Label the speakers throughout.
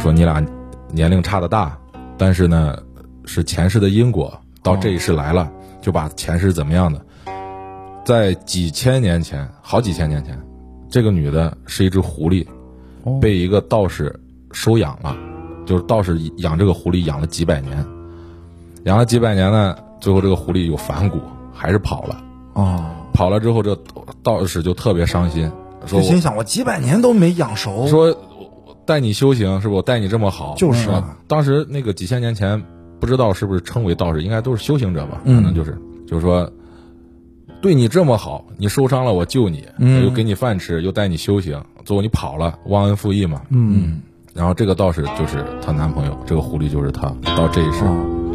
Speaker 1: 说你俩年龄差得大，但是呢是前世的因果，到这一世来了，就把前世怎么样的。在几千年前，好几千年前，这个女的是一只狐狸，被一个道士收养了，就是道士养这个狐狸养了几百年，养了几百年呢，最后这个狐狸有反骨，还是跑了。跑了之后，这道士就特别伤心，说
Speaker 2: 心想我几百年都没养熟，
Speaker 1: 说带你修行，是不？我带你这么好，
Speaker 2: 就是
Speaker 1: 当时那个几千年前，不知道是不是称为道士，应该都是修行者吧？可能就是说，对你这么好，你受伤了我救你，又给你饭吃，又带你修行，最后你跑了，忘恩负义嘛。然后这个道士就是她男朋友，这个狐狸就是她，到这一世。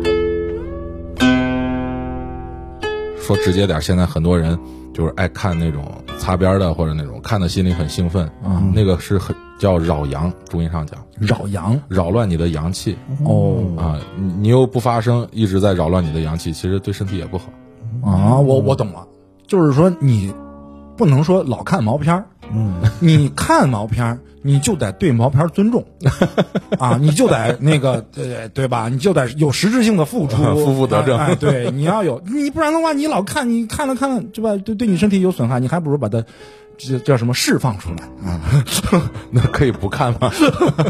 Speaker 1: 说直接点，现在很多人就是爱看那种擦边的，或者那种看的心里很兴奋，那个是叫扰阳，中医上讲
Speaker 2: 扰阳，
Speaker 1: 扰乱你的阳气。你又不发声，一直在扰乱你的阳气，其实对身体也不好。
Speaker 2: 我懂了，就是说你不能说老看毛片儿，你看毛片儿，你就得对毛片儿尊重你就得那个对吧？你就得有实质性的付出，
Speaker 1: 负得正。
Speaker 2: 对，你要有，你不然的话，你老看，你看了对吧？对你身体有损害，你还不如把它叫什么释放出来
Speaker 1: 那可以不看吗？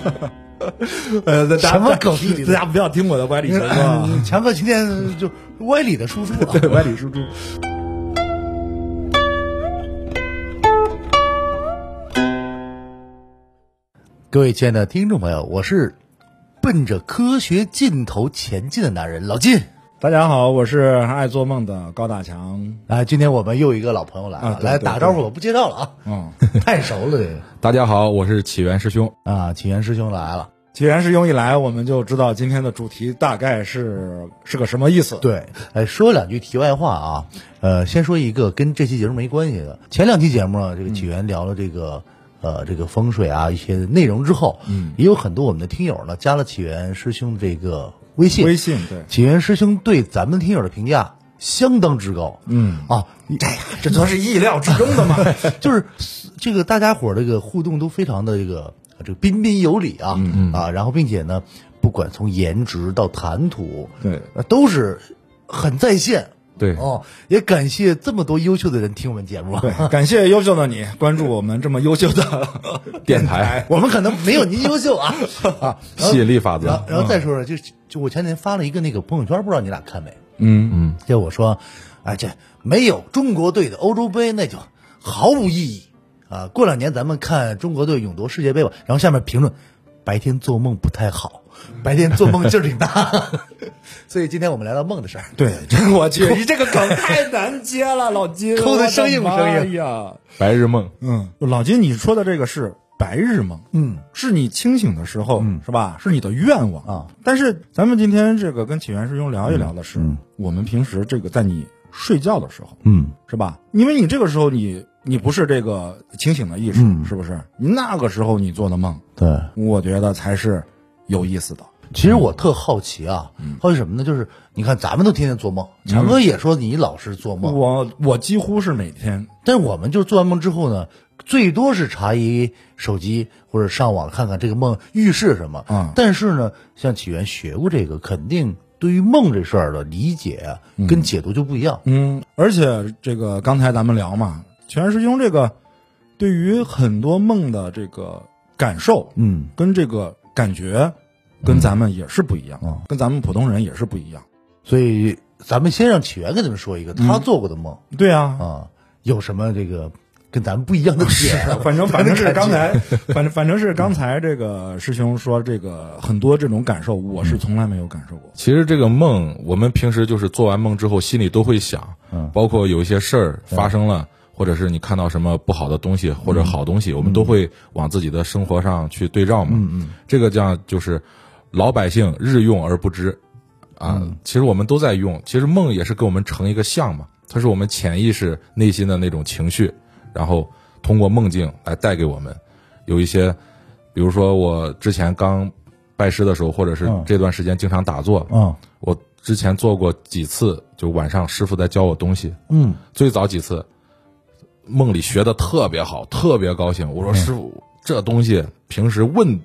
Speaker 3: 什么狗屁！
Speaker 2: 大家不要听我的歪理说。
Speaker 3: 强哥今天就歪理的输出，
Speaker 2: 对，歪理输出。
Speaker 3: 各位亲爱的听众朋友，我是奔着科学尽头前进的男人老金。
Speaker 2: 大家好，我是爱做梦的高大强。
Speaker 3: 今天我们又一个老朋友来了，来打个招呼，我不介绍了太熟了这个。
Speaker 1: 大家好，我是启源师兄
Speaker 3: 启源师兄来了。
Speaker 2: 启源师兄一来，我们就知道今天的主题大概是个什么意思。
Speaker 3: 对，说两句题外话先说一个跟这期节目没关系的。前两期节目这个启源聊了这个风水一些内容之后，也有很多我们的听友呢加了启源师兄的这个微信，
Speaker 2: 对，
Speaker 3: 启源师兄对咱们听友的评价相当之高。
Speaker 2: 这都是意料之中的嘛。
Speaker 3: 就是这个大家伙这个互动都非常的这个彬彬有礼然后并且呢，不管从颜值到谈吐，
Speaker 2: 对，
Speaker 3: 都是很在线。
Speaker 1: 对
Speaker 3: 也感谢这么多优秀的人听我们节目。
Speaker 2: 对，感谢优秀的你关注我们这么优秀的
Speaker 1: 电台。
Speaker 3: 我们可能没有您优秀
Speaker 1: 吸引力法则。
Speaker 3: 然后再说说，就我前天发了一个那个朋友圈，不知道你俩看没？就我说，这没有中国队的欧洲杯那就毫无意义过2年咱们看中国队勇夺世界杯吧。然后下面评论，白天做梦不太好，白天做梦劲儿挺大。所以今天我们来到梦的事儿。
Speaker 2: 对，我去，你这个梗太难接了，老金。
Speaker 3: 抠的生硬不生硬
Speaker 2: 呀？
Speaker 1: 白日梦。
Speaker 2: 老金，你说的这个是白日梦，是你清醒的时候，是吧？是你的愿望但是咱们今天这个跟启源师兄聊一聊的是，我们平时这个在你睡觉的时候，是吧？因为你这个时候你不是这个清醒的意识，是不是？你那个时候你做的梦，
Speaker 3: 对，
Speaker 2: 我觉得才是有意思的。
Speaker 3: 其实我特好奇好奇什么呢？就是你看咱们都天天做梦，强哥也说你老是做梦，
Speaker 2: 我几乎是每天，
Speaker 3: 但是我们就是做完梦之后呢，最多是查一手机或者上网看看这个梦预示什么。但是呢，像启源学过这个，肯定对于梦这事儿的理解跟解读就不一样。
Speaker 2: 而且这个刚才咱们聊嘛，启源师兄这个对于很多梦的这个感受，跟这个感觉。跟咱们也是不一样跟咱们普通人也是不一样，
Speaker 3: 所以咱们先让启源跟咱们说一个他做过的梦。
Speaker 2: 对
Speaker 3: 有什么这个跟咱们不一样的点？
Speaker 2: 反正是刚才，反正是刚才这个师兄说这个很多这种感受，我是从来没有感受过。
Speaker 1: 其实这个梦，我们平时就是做完梦之后，心里都会想，包括有一些事儿发生了。或者是你看到什么不好的东西或者好东西，我们都会往自己的生活上去对照嘛。这个就是老百姓日用而不知其实我们都在用。其实梦也是给我们成一个像嘛，它是我们潜意识内心的那种情绪，然后通过梦境来带给我们。有一些比如说我之前刚拜师的时候，或者是这段时间经常打坐我之前做过几次，就晚上师傅在教我东西最早几次梦里学的特别好，特别高兴。我说师傅，这东西平时问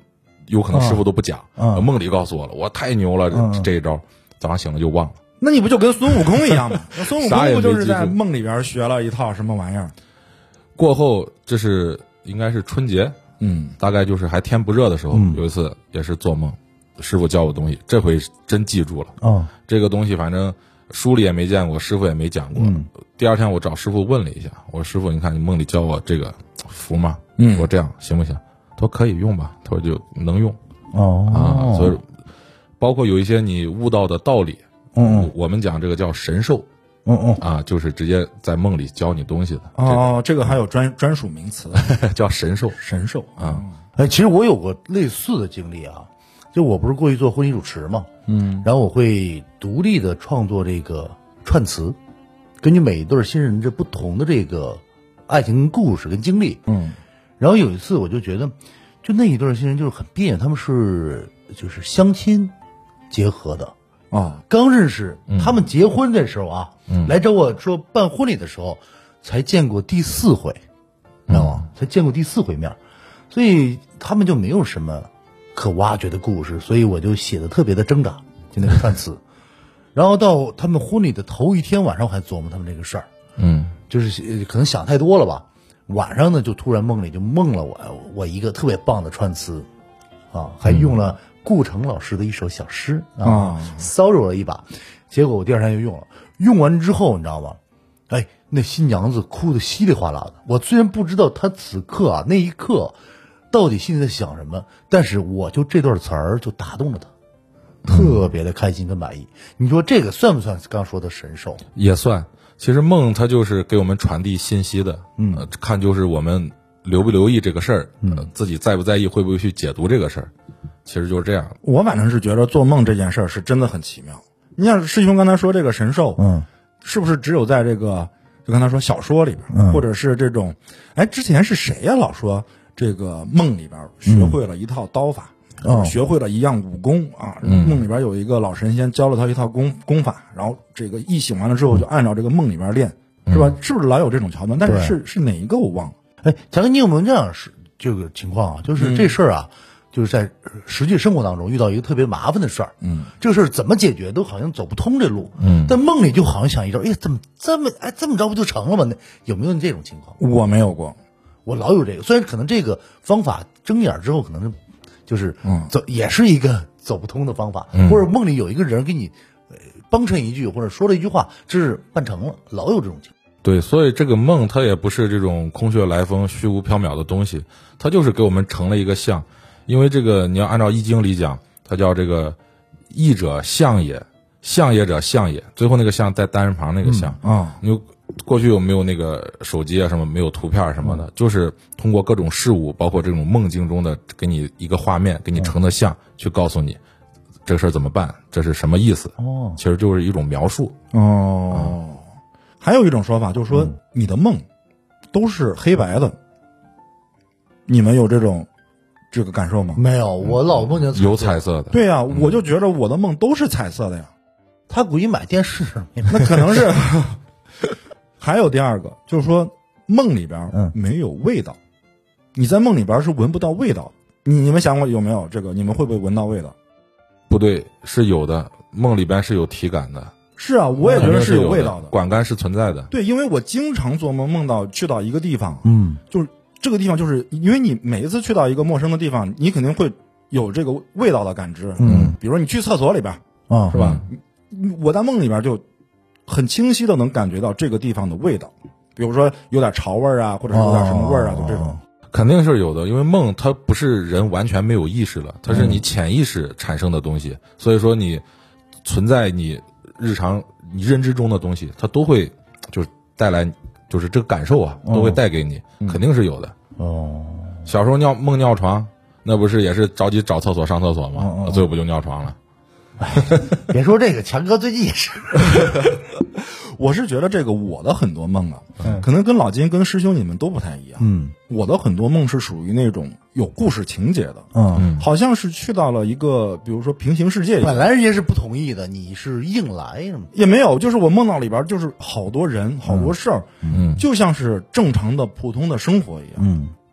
Speaker 1: 有可能师傅都不讲，梦里告诉我了，我太牛了，这一招，早上醒了就忘了。
Speaker 2: 那你不就跟孙悟空一样吗？孙悟空不就是在梦里边学了一套什么玩意儿？
Speaker 1: 过后这是应该是春节，大概就是还天不热的时候，有一次也是做梦，师傅教我东西，这回真记住了。这个东西反正书里也没见过，师傅也没讲过。第二天我找师傅问了一下，我说师傅，你看你梦里教我这个符吗？我这样行不行？他说可以用吧，他说就能用。所以包括有一些你悟到的道理，我们讲这个叫神兽。就是直接在梦里教你东西的。
Speaker 2: 这个还有专属名词，
Speaker 1: 叫神兽。
Speaker 2: 神兽啊！
Speaker 3: 其实我有过类似的经历啊，就我不是过去做婚礼主持嘛，然后我会独立的创作这个串词，根据每一对新人这不同的这个爱情故事跟经历，然后有一次我就觉得，就那一对新人就是很别扭，他们是就是相亲结合的。刚认识，他们结婚的时候啊，来找我说办婚礼的时候，才见过第4回，知道吗？才见过第4回面，所以他们就没有什么可挖掘的故事，所以我就写的特别的挣扎，就那个串词。然后到他们婚礼的头一天晚上，我还琢磨他们这个事儿，就是可能想太多了吧。晚上呢，就突然梦里就梦了我一个特别棒的串词，还用了顾城老师的一首小诗骚扰了一把，结果我第二天就用了，用完之后你知道吗？那新娘子哭得稀里哗啦的。我虽然不知道她此刻那一刻到底心里在想什么，但是我就这段词儿就打动了她，特别的开心跟满意。你说这个算不算刚说的神兽？
Speaker 1: 也算。其实梦它就是给我们传递信息的，看就是我们留不留意这个事儿，自己在不在意，会不会去解读这个事儿。其实就是这样。
Speaker 2: 我反正是觉得做梦这件事儿是真的很奇妙。你像师兄刚才说这个神兽，是不是只有在这个就刚才说小说里边，或者是这种，之前是谁呀老说这个梦里边学会了一套刀法，学会了一样武功啊，梦里边有一个老神仙教了他一套功法，然后这个一醒完了之后就按照这个梦里边练，是吧？是不是老有这种桥段？但是哪一个我忘了。
Speaker 3: 强哥，你有没有这样这个情况啊？就是这事儿啊，就是在实际生活当中遇到一个特别麻烦的事儿，这个事儿怎么解决都好像走不通这路，但梦里就好像想一招，怎么这么着不就成了吗？有没有这种情况？
Speaker 2: 我没有过，
Speaker 3: 我老有这个。虽然可能这个方法睁眼之后可能是就是也是一个走不通的方法，或者梦里有一个人给你帮衬一句，或者说了一句话，这是办成了，老有这种情况。
Speaker 1: 对，所以这个梦它也不是这种空穴来风、虚无缥缈的东西，它就是给我们成了一个象。因为这个你要按照易经里讲，它叫这个易者象也，象也者象也，最后那个象在单人旁那个象你过去有没有那个手机啊什么没有图片什么的，就是通过各种事物，包括这种梦境中的给你一个画面，给你成的像，去告诉你这个事儿怎么办，这是什么意思。其实就是一种描述。
Speaker 2: 还有一种说法就是说你的梦都是黑白的，你们有这个感受吗？
Speaker 3: 没有，我老梦见
Speaker 1: 有彩色的。
Speaker 2: 对呀，我就觉得我的梦都是彩色的呀。
Speaker 3: 他估计买电视，
Speaker 2: 那可能是。还有第二个就是说梦里边没有味道，你在梦里边是闻不到味道。你们想过有没有这个？你们会不会闻到味道？
Speaker 1: 不对，是有的，梦里边是有体感的。
Speaker 2: 是啊，我也觉得是有味道的，
Speaker 1: 感官是存在的。
Speaker 2: 对，因为我经常做梦，梦到去到一个地方，就是这个地方，就是因为你每一次去到一个陌生的地方，你肯定会有这个味道的感知。比如说你去厕所里边，是吧？我在梦里边就很清晰的能感觉到这个地方的味道，比如说有点潮味啊，或者是有点什么味啊，就这种。
Speaker 1: 肯定是有的，因为梦它不是人完全没有意识了，它是你潜意识产生的东西，所以说你存在你日常你认知中的东西，它都会就是带来，就是这个感受啊，都会带给你，肯定是有的。小时候梦尿床，那不是也是着急找厕所上厕所吗？最后不就尿床了？
Speaker 3: 别说这个，强哥最近也是。
Speaker 2: 我是觉得这个我的很多梦啊，可能跟老金跟师兄你们都不太一样。我的很多梦是属于那种有故事情节的。好像是去到了一个比如说平行世界。
Speaker 3: 本来人家是不同意的，你是硬来是吗？
Speaker 2: 也没有，就是我梦到里边就是好多人好多事儿，就像是正常的普通的生活一样。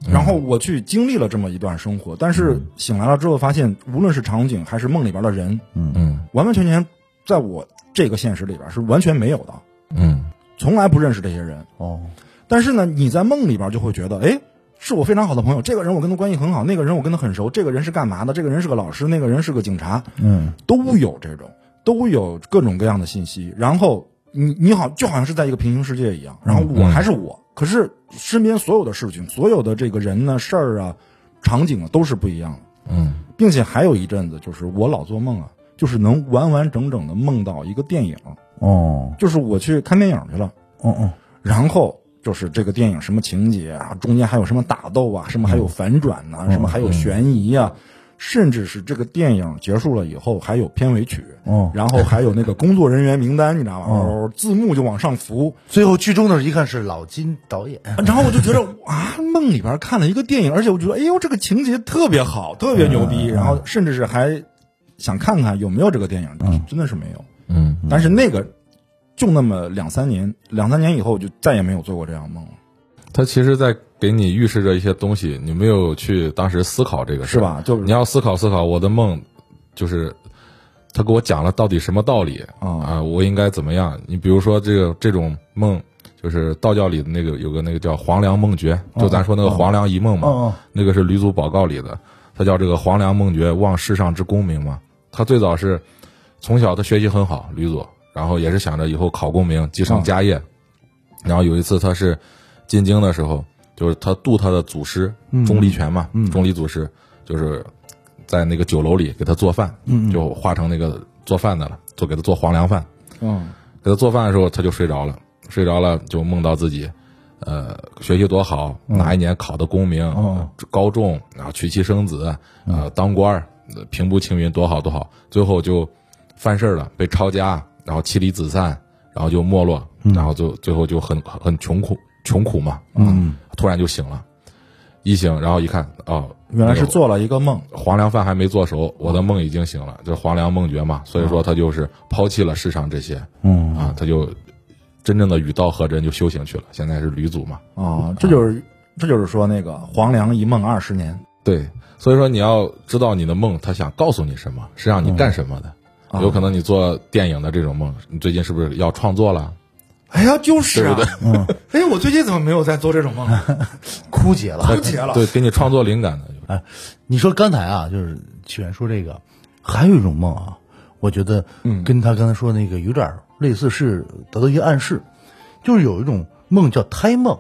Speaker 2: 然后我去经历了这么一段生活，但是醒来了之后发现，无论是场景还是梦里边的人，完完全全在我这个现实里边是完全没有的，从来不认识这些人。但是呢，你在梦里边就会觉得，哎，是我非常好的朋友，这个人我跟他关系很好，那个人我跟他很熟，这个人是干嘛的，这个人是个老师，那个人是个警察，都有这种，都有各种各样的信息。然后你好，就好像是在一个平行世界一样，然后我还是我，可是身边所有的事情，所有的这个人呢、事儿啊、场景啊，都是不一样的。并且还有一阵子，就是我老做梦啊，就是能完完整整的梦到一个电影。就是我去看电影去了。然后就是这个电影什么情节啊，中间还有什么打斗啊，什么还有反转呐、什么还有悬疑啊，甚至是这个电影结束了以后还有片尾曲，然后还有那个工作人员名单，你知道吗？字幕就往上浮，
Speaker 3: 最后剧中的一看是老金导演，
Speaker 2: 然后我就觉得啊，梦里边看了一个电影，而且我觉得哎呦这个情节特别好，特别牛逼，然后甚至是还想看看有没有这个电影，但是真的是没有。但是那个就那么两三年以后，就再也没有做过这样梦了。
Speaker 1: 他其实在给你预示着一些东西，你没有去当时思考这个事，
Speaker 2: 是吧？就是
Speaker 1: 你要思考我的梦，就是他给我讲了到底什么道理啊，我应该怎么样？你比如说这种梦，就是道教里的那个有个那个叫黄粱梦诀，就咱说那个黄粱一梦嘛，那个是吕祖宝诰里的，他叫这个黄粱梦诀，望世上之功名嘛。他最早是从小他学习很好，吕祖。然后也是想着以后考功名继承家业，然后有一次他是进京的时候，就是他度他的祖师钟离权嘛，钟离祖师就是在那个酒楼里给他做饭，就化成那个做饭的了，就给他做黄粱饭，给他做饭的时候他就睡着了就梦到自己学习多好，哪一年考的功名高中，然后娶妻生子，当官平步青云，多好多好，最后就犯事了，被抄家，然后妻离子散，然后就没落，然后就最后就很穷苦嘛，突然就醒了，一醒然后一看，
Speaker 2: 原来是做了一个梦，
Speaker 1: 黄粱饭还没做熟，我的梦已经醒了，这黄粱梦诀嘛，所以说他就是抛弃了世上这些，他就真正的与道合真，就修行去了，现在是吕祖嘛，
Speaker 2: 这就是说那个黄粱一梦20年，
Speaker 1: 对，所以说你要知道你的梦他想告诉你什么，是让你干什么的。有可能你做电影的这种梦，你最近是不是要创作了？
Speaker 2: 哎呀，就是啊，
Speaker 1: 对
Speaker 2: 我最近怎么没有在做这种梦？
Speaker 3: 枯竭了。
Speaker 1: 对，给你创作灵感的。
Speaker 3: 你说刚才啊，就是启源说这个，还有一种梦啊，我觉得跟他刚才说那个有点类似，是得到一个暗示，就是有一种梦叫胎梦。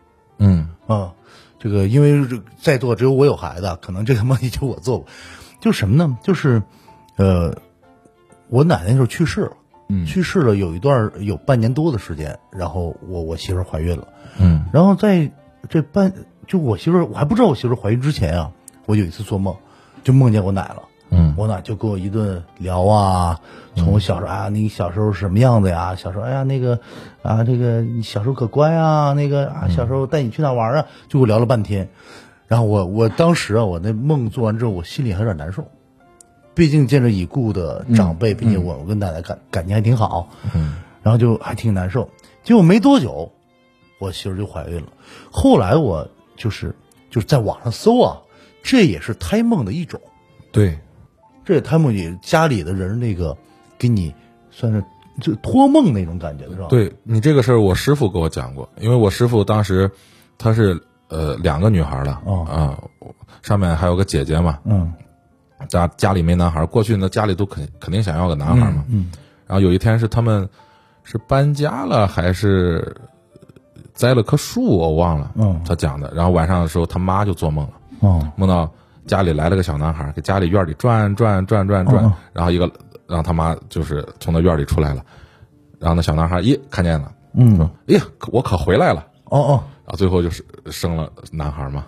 Speaker 3: 这个因为在座只有我有孩子，可能这个梦也就我做过。就是什么呢？就是我奶奶那时候去世了，有半年多的时间，然后我媳妇儿怀孕了，然后在这我媳妇儿，我还不知道我媳妇儿怀孕之前啊，我有一次做梦，就梦见我奶了，我奶就跟我一顿聊啊，从我小时候啊，你小时候是什么样子呀？小时候哎呀那个啊，这个你小时候可乖啊，那个啊小时候带你去哪玩啊，就给我聊了半天，然后我当时啊，我那梦做完之后，我心里还有点难受。毕竟见着已故的长辈，并且我跟奶奶感情还挺好，然后就还挺难受。结果没多久，我媳妇就怀孕了。后来我就是在网上搜啊，这也是胎梦的一种。
Speaker 1: 对，
Speaker 3: 这也胎梦也家里的人那个给你算是就托梦那种感觉的是吧？
Speaker 1: 对你这个事儿，我师傅给我讲过，因为我师傅当时他是2个女孩了上面还有个姐姐嘛，家里没男孩，过去呢家里都肯定想要个男孩嘛，然后有一天是他们是搬家了还是栽了棵树，我忘了，他讲的。然后晚上的时候他妈就做梦了，梦到家里来了个小男孩，给家里院里转，然后让他妈就是从那院里出来了，然后那小男孩看见了，说哎呀我可回来了，然后最后就是生了男孩嘛，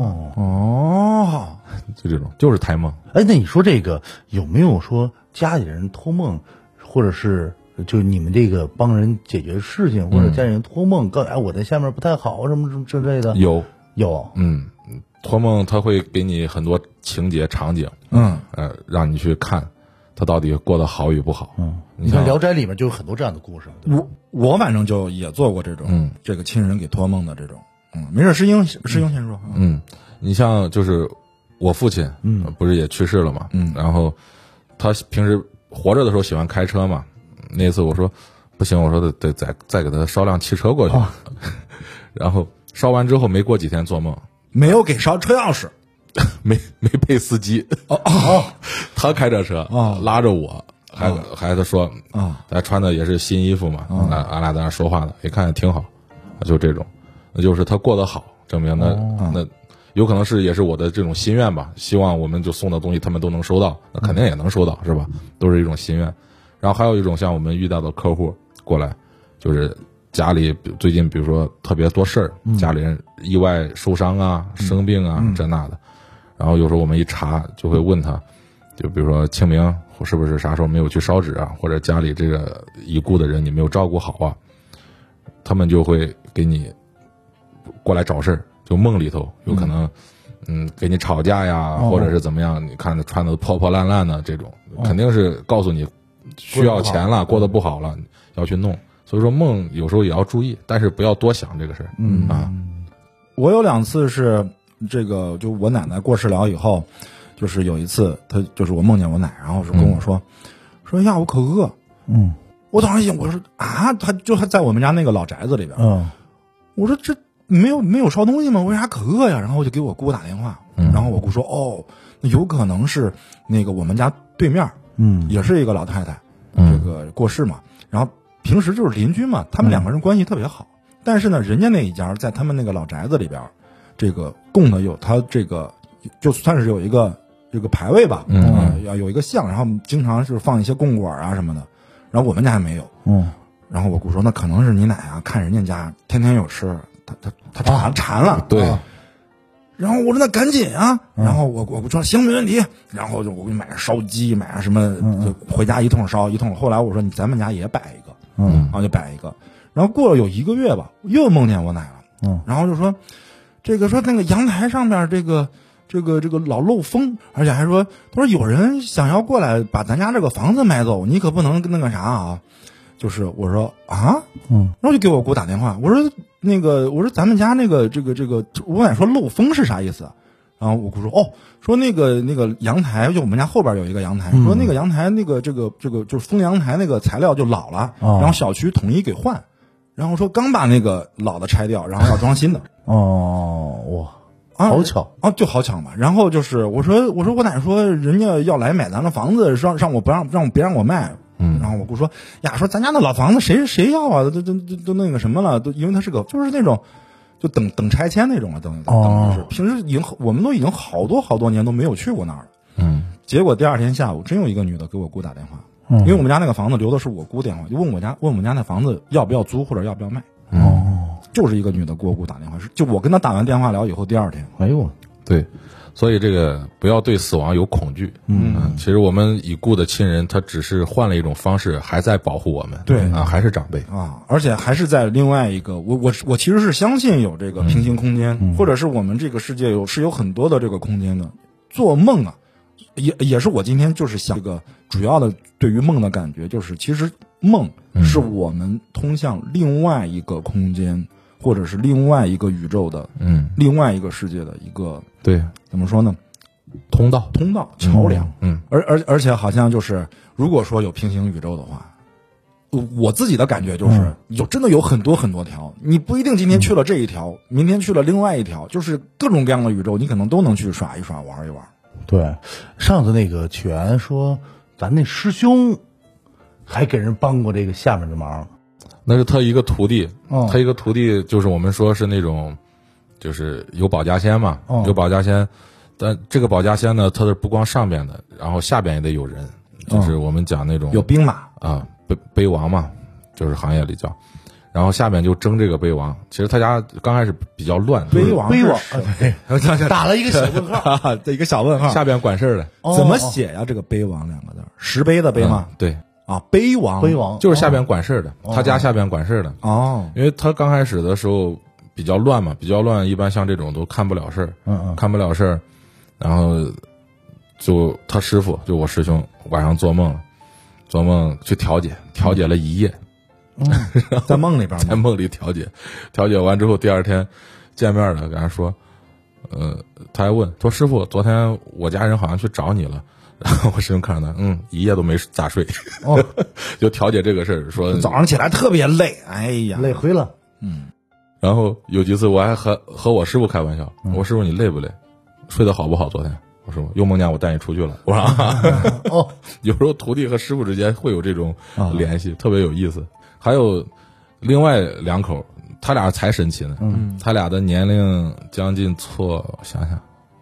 Speaker 1: 就这种就是胎梦。
Speaker 3: 哎，那你说这个有没有说家里人托梦，或者是就你们这个帮人解决事情，或者家里人托梦告我在下面不太好什么之类的？有，
Speaker 1: 托梦他会给你很多情节场景，让你去看他到底过得好与不好。
Speaker 3: 你看《聊斋》里面就有很多这样的故事。
Speaker 2: 我反正就也做过这种，这个亲人给托梦的这种。 没事，师兄先说。
Speaker 1: 你像就是我父亲，不是也去世了嘛，然后他平时活着的时候喜欢开车嘛，那次我说不行，我说得再给他烧辆汽车过去，然后烧完之后没过几天做梦，
Speaker 2: 没有给烧车钥匙，
Speaker 1: 没配司机，他开着车拉着我。还他说他穿的也是新衣服嘛，俺俩在那说话呢，一看挺好，就这种，那就是他过得好，证明那有可能也是我的这种心愿吧，希望我们就送的东西他们都能收到，那肯定也能收到是吧？都是一种心愿。然后还有一种像我们遇到的客户过来，就是家里最近比如说特别多事儿，家里人意外受伤啊、生病啊这那的，然后有时候我们一查就会问他，就比如说清明是不是啥时候没有去烧纸啊，或者家里这个已故的人你没有照顾好啊，他们就会给你过来找事儿，就梦里头有可能给你吵架呀，或者是怎么样，你看他穿的破破烂烂的这种，肯定是告诉你需要钱了，过得不好了，要去弄。所以说梦有时候也要注意，但是不要多想这个事儿。
Speaker 2: 我有2次是这个，就我奶奶过世了以后，就是有一次，就是我梦见我奶，然后是跟我说呀，我可饿。我早上一醒，我说啊，他在我们家那个老宅子里边。我说这没有烧东西吗？为啥可饿呀？然后我就给我姑打电话，然后我姑说有可能是那个我们家对面，也是一个老太太，这个过世嘛。然后平时就是邻居嘛，他们2个人关系特别好。但是呢，人家那一家在他们那个老宅子里边，这个供的有他这个就算是有一个这个牌位吧，要有一个像，然后经常是放一些供果啊什么的。然后我们家还没有，然后我姑说那可能是你奶啊，看人家家天天有吃，他馋了，
Speaker 1: 对。
Speaker 2: 然后我说那赶紧啊，然后我姑说行没问题，然后我给你买烧鸡，买什么，就回家一通烧一通。后来我说咱们家也摆一个，然后就摆一个。然后过了有1个月吧，又梦见我奶了，然后就说说那个阳台上面这个老漏风，而且还说他说有人想要过来把咱家这个房子买走，你可不能那个啥啊。就是我说啊，然后就给我姑打电话，我说咱们家那个我奶说漏风是啥意思？然后我姑说说那个阳台，就我们家后边有一个阳台，说那个阳台就是封阳台那个材料就老了，然后小区统一给换，然后说刚把那个老的拆掉，然后要装新的。
Speaker 3: 哇，好巧
Speaker 2: 啊，就好巧嘛。然后就是我说我奶说人家要来买咱的房子，让我别让我卖。然后我姑说呀，说咱家那老房子谁要啊？都那个什么了，都因为它是个就是那种就等拆迁那种了，等就是平时我们都已经好多年都没有去过那儿了。结果第2天下午真有一个女的给我姑打电话，因为我们家那个房子留的是我姑电话，就问我们家那房子要不要租或者要不要卖。就是一个女的给我姑打电话，就我跟她打完电话聊以后第2天，
Speaker 3: 哎呦，
Speaker 1: 对。所以这个不要对死亡有恐惧。其实我们已故的亲人，他只是换了一种方式，还在保护我们。
Speaker 2: 对
Speaker 1: 还是长辈
Speaker 2: 而且还是在另外一个，我其实是相信有这个平行空间，或者是我们这个世界有很多的这个空间的。做梦啊，也是我今天就是想这个主要的对于梦的感觉，就是其实梦是我们通向另外一个空间。或者是另外一个宇宙的，另外一个世界的一个，
Speaker 1: 对，
Speaker 2: 怎么说呢？通道、桥梁，而且好像就是，如果说有平行宇宙的话，我自己的感觉就是真的有很多很多条，你不一定今天去了这一条，明天去了另外一条，就是各种各样的宇宙，你可能都能去耍一耍、玩一玩。
Speaker 3: 对，上次那个曲源说，咱那师兄还给人帮过这个下面的忙。
Speaker 1: 那是他一个徒弟，他一个徒弟就是我们说是那种，就是有保家仙嘛，有保家仙，但这个保家仙呢，他是不光上边的，然后下边也得有人，就是我们讲那种
Speaker 2: 有兵马
Speaker 1: 啊，碑王嘛，就是行业里叫，然后下边就争这个碑王。其实他家刚开始比较乱，
Speaker 2: 碑王
Speaker 3: 对，打了一个小问号，
Speaker 2: 一个小问号，
Speaker 1: 下边管事的，
Speaker 2: 怎么写呀？这个碑王2个字，石碑的碑吗？
Speaker 1: 对。
Speaker 2: 碑王
Speaker 1: 就是下边管事的，他家下边管事的因为他刚开始的时候比较乱嘛，一般像这种都看不了事儿，看不了事儿，然后就他师傅就我师兄晚上做梦去调解了1夜，
Speaker 2: 在梦里边，
Speaker 1: 在梦里调解完之后，第2天见面的，跟他说，他还问说师傅，昨天我家人好像去找你了。然后我师兄看着他，一夜都没咋睡，就调解这个事儿，说
Speaker 2: 早上起来特别累，哎呀，
Speaker 3: 累灰了。
Speaker 1: 然后有几次我还和我师傅开玩笑，我师傅你累不累？睡得好不好？昨天我师傅又梦见我带你出去了。我说有时候徒弟和师傅之间会有这种联系，特别有意思。还有另外2口，他俩才神奇呢。他俩的年龄将近我想想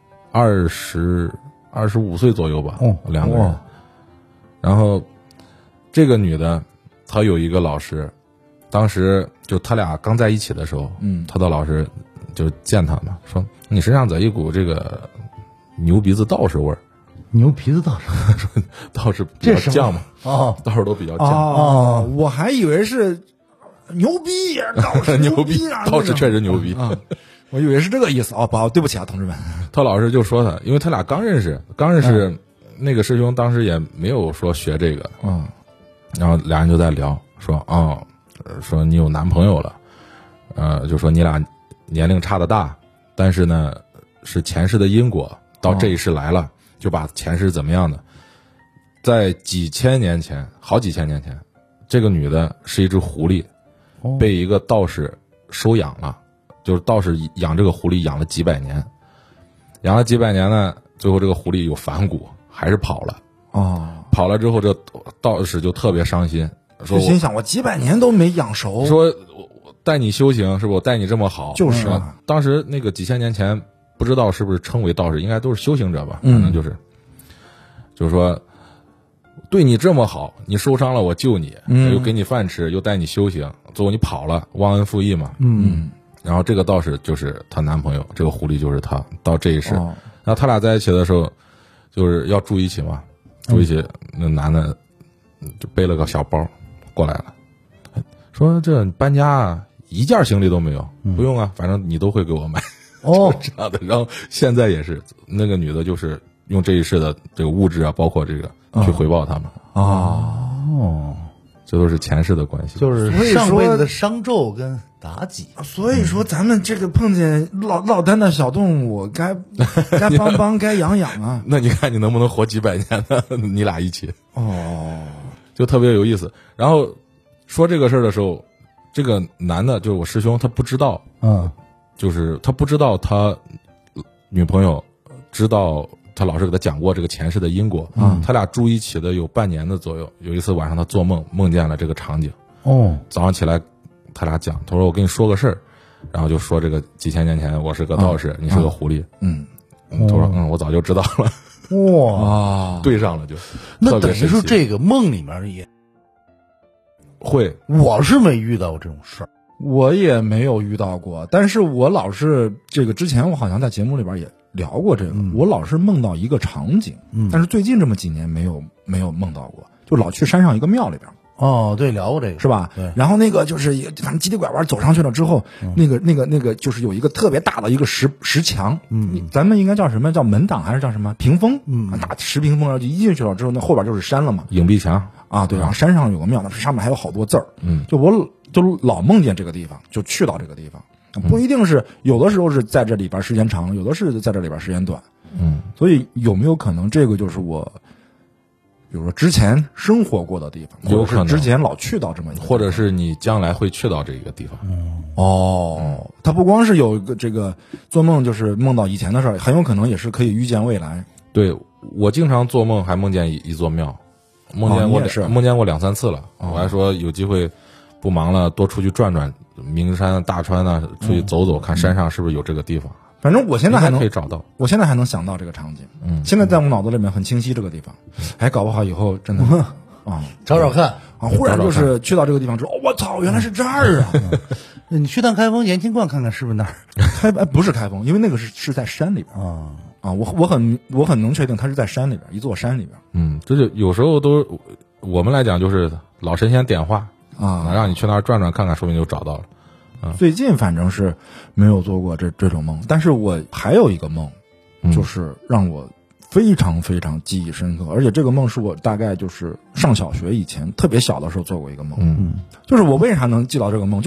Speaker 1: 25岁左右吧，2个人。然后这个女的，她有一个老师，当时就他俩刚在一起的时候，他的老师就见他嘛，说你身上怎一股这个牛鼻子道士味儿。
Speaker 3: 牛鼻子道士，
Speaker 1: 说道士比较犟嘛，道士都比较犟。
Speaker 2: 我还以为是牛逼，道士
Speaker 1: 牛逼，道士确实牛逼
Speaker 2: 啊。我以为是这个意思对不起啊，同志们。
Speaker 1: 他老师就说他，因为他俩刚认识，那个师兄当时也没有说学这个，然后俩人就在聊，说你有男朋友了，就说你俩年龄差得大，但是呢是前世的因果，到这一世来了，就把前世怎么样的，在好几千年前，这个女的是一只狐狸，被一个道士收养了。就是道士养这个狐狸养了几百年，呢，最后这个狐狸有反骨，还是跑了。跑了之后，这道士就特别伤心，说
Speaker 2: 心想我几百年都没养熟，
Speaker 1: 说我带你修行，是不是我带你这么好？
Speaker 2: 就是
Speaker 1: 当时那个几千年前，不知道是不是称为道士，应该都是修行者吧？反正就是说，对你这么好，你受伤了我救你，又给你饭吃，又带你修行，最后你跑了，忘恩负义嘛。然后这个道士就是她男朋友，这个狐狸就是她，到这一世。然后他俩在一起的时候，就是要住一起嘛，那男的就背了个小包过来了，说这搬家啊，一件行李都没有，不用啊，反正你都会给我买。这样的。然后现在也是那个女的，就是用这一世的这个物质啊，包括这个去回报他们。这都是前世的关系，
Speaker 3: 就是上辈子的商纣跟妲己。
Speaker 2: 所以说咱们这个碰见落单的小动物，该帮该养啊。
Speaker 1: 那你看你能不能活几百年呢？你俩一起就特别有意思。然后说这个事儿的时候，这个男的就是我师兄，他不知道，就是他不知道他女朋友知道。他老师给他讲过这个前世的因果，他俩住一起的有半年的左右。有一次晚上他做梦，梦见了这个场景。早上起来，他俩讲，他说我跟你说个事儿，然后就说这个几千年前我是个道士，你是个狐狸。他说我早就知道了。对上了就。
Speaker 3: 那等于说这个梦里面也
Speaker 1: 会，
Speaker 3: 我是没遇到过这种事儿，
Speaker 2: 我也没有遇到过，但是我老是这个之前我好像在节目里边也聊过这个，我老是梦到一个场景，但是最近这么几年没有梦到过，就老去山上一个庙里边。
Speaker 3: 对，聊过这个
Speaker 2: 是吧？
Speaker 3: 对。
Speaker 2: 然后那个就是咱们叽里拐弯走上去了之后，那个就是有一个特别大的一个石墙，咱们应该叫什么？叫门挡还是叫什么屏风？大石屏风，然后就一进去了之后，那后边就是山了嘛，
Speaker 1: 影壁墙
Speaker 2: 啊，对。然后山上有个庙，那上面还有好多字儿，就我就老梦见这个地方，就去到这个地方。不一定是，有的时候是在这里边时间长，有的是在这里边时间短。所以有没有可能这个就是我，比如说之前生活过的地方，
Speaker 1: 有可能
Speaker 2: 之前老去到这么一个地方，
Speaker 1: 或者是你将来会去到这个地方。
Speaker 2: 他不光是有一个这个做梦就是梦到以前的事儿，很有可能也是可以预见未来。
Speaker 1: 对，我经常做梦还梦见一座庙，梦见过2-3次了。我还说有机会不忙了多出去转转，名山大川啊，出去走走，看山上是不是有这个地方。
Speaker 2: 反正我现在还能
Speaker 1: 可以找到，
Speaker 2: 我现在还能想到这个场景。现在在我脑子里面很清晰这个地方。搞不好以后真的
Speaker 3: 找找看
Speaker 2: 忽然就是去到这个地方之后，我操，原来是这儿啊！
Speaker 3: 你去趟开封延庆观看看是不是那儿？
Speaker 2: 不是开封，因为那个是在山里边我很能确定它是在山里边，一座山里边。
Speaker 1: 这就有时候都我们来讲就是老神仙点化让你去那儿转转看看，说明就找到了。
Speaker 2: 最近反正是没有做过这种梦，但是我还有一个梦，就是让我非常非常记忆深刻，而且这个梦是我大概就是上小学以前特别小的时候做过一个梦。就是我为啥能记到这个梦，就是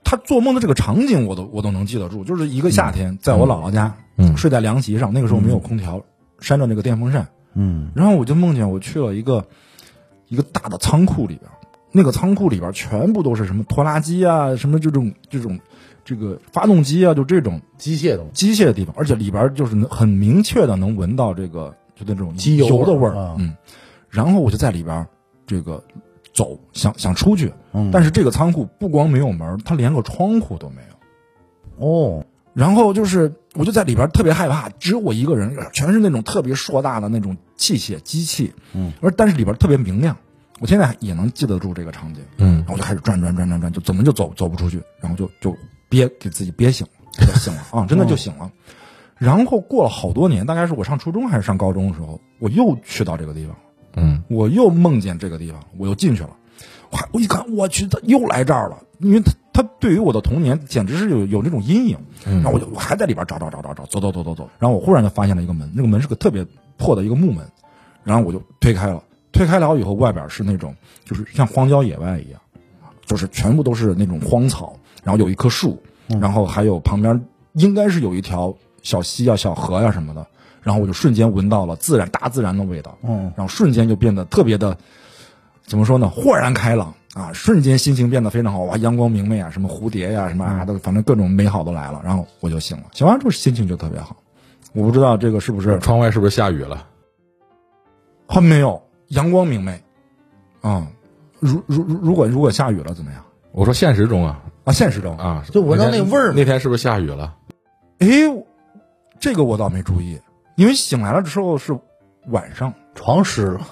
Speaker 2: 他做梦的这个场景我都能记得住，就是一个夏天，在我姥姥家，睡在凉席上，那个时候没有空调，扇着那个电风扇，然后我就梦见我去了一个大的仓库里边，那个仓库里边全部都是什么拖拉机啊，什么这个发动机啊，就这种
Speaker 3: 机械
Speaker 2: 的地方，而且里边就是很明确的能闻到这个就那种
Speaker 3: 机
Speaker 2: 油的味儿，然后我就在里边这个走，想出去，但是这个仓库不光没有门，它连个窗户都没有。
Speaker 3: 哦，
Speaker 2: 然后就是我就在里边特别害怕，只有我一个人，全是那种特别硕大的那种器械机器，但是里边特别明亮，我现在也能记得住这个场景，然后我就开始转，就怎么就走不出去，然后就给自己憋醒了，就醒了啊，真的就醒了。然后过了好多年，大概是我上初中还是上高中的时候，我又去到这个地方。我又梦见这个地方，我又进去了。我一看，我去，他又来这儿了，因为他对于我的童年简直是有那种阴影。然后我还在里边找，走，然后我忽然就发现了一个门，那个门是个特别破的一个木门，然后我就推开了以后，外边是那种就是像荒郊野外一样，就是全部都是那种荒草，然后有一棵树，然后还有旁边应该是有一条小溪啊、小河呀什么的。然后我就瞬间闻到了大自然的味道，然后瞬间就变得特别的，怎么说呢，豁然开朗啊！瞬间心情变得非常好，哇，阳光明媚啊，什么蝴蝶呀，什么啊，都反正各种美好都来了。然后我就醒了，醒完之后心情就特别好。我不知道这个是不是
Speaker 1: 窗外是不是下雨了？
Speaker 2: 还没有，阳光明媚，啊，如果下雨了怎么样？
Speaker 1: 我说现实中啊，
Speaker 2: 现实中
Speaker 1: 啊，
Speaker 3: 就闻到那味儿。
Speaker 1: 那天是不是下雨了？
Speaker 2: 哎，这个我倒没注意。因为醒来了之后是晚上，
Speaker 3: 床湿了，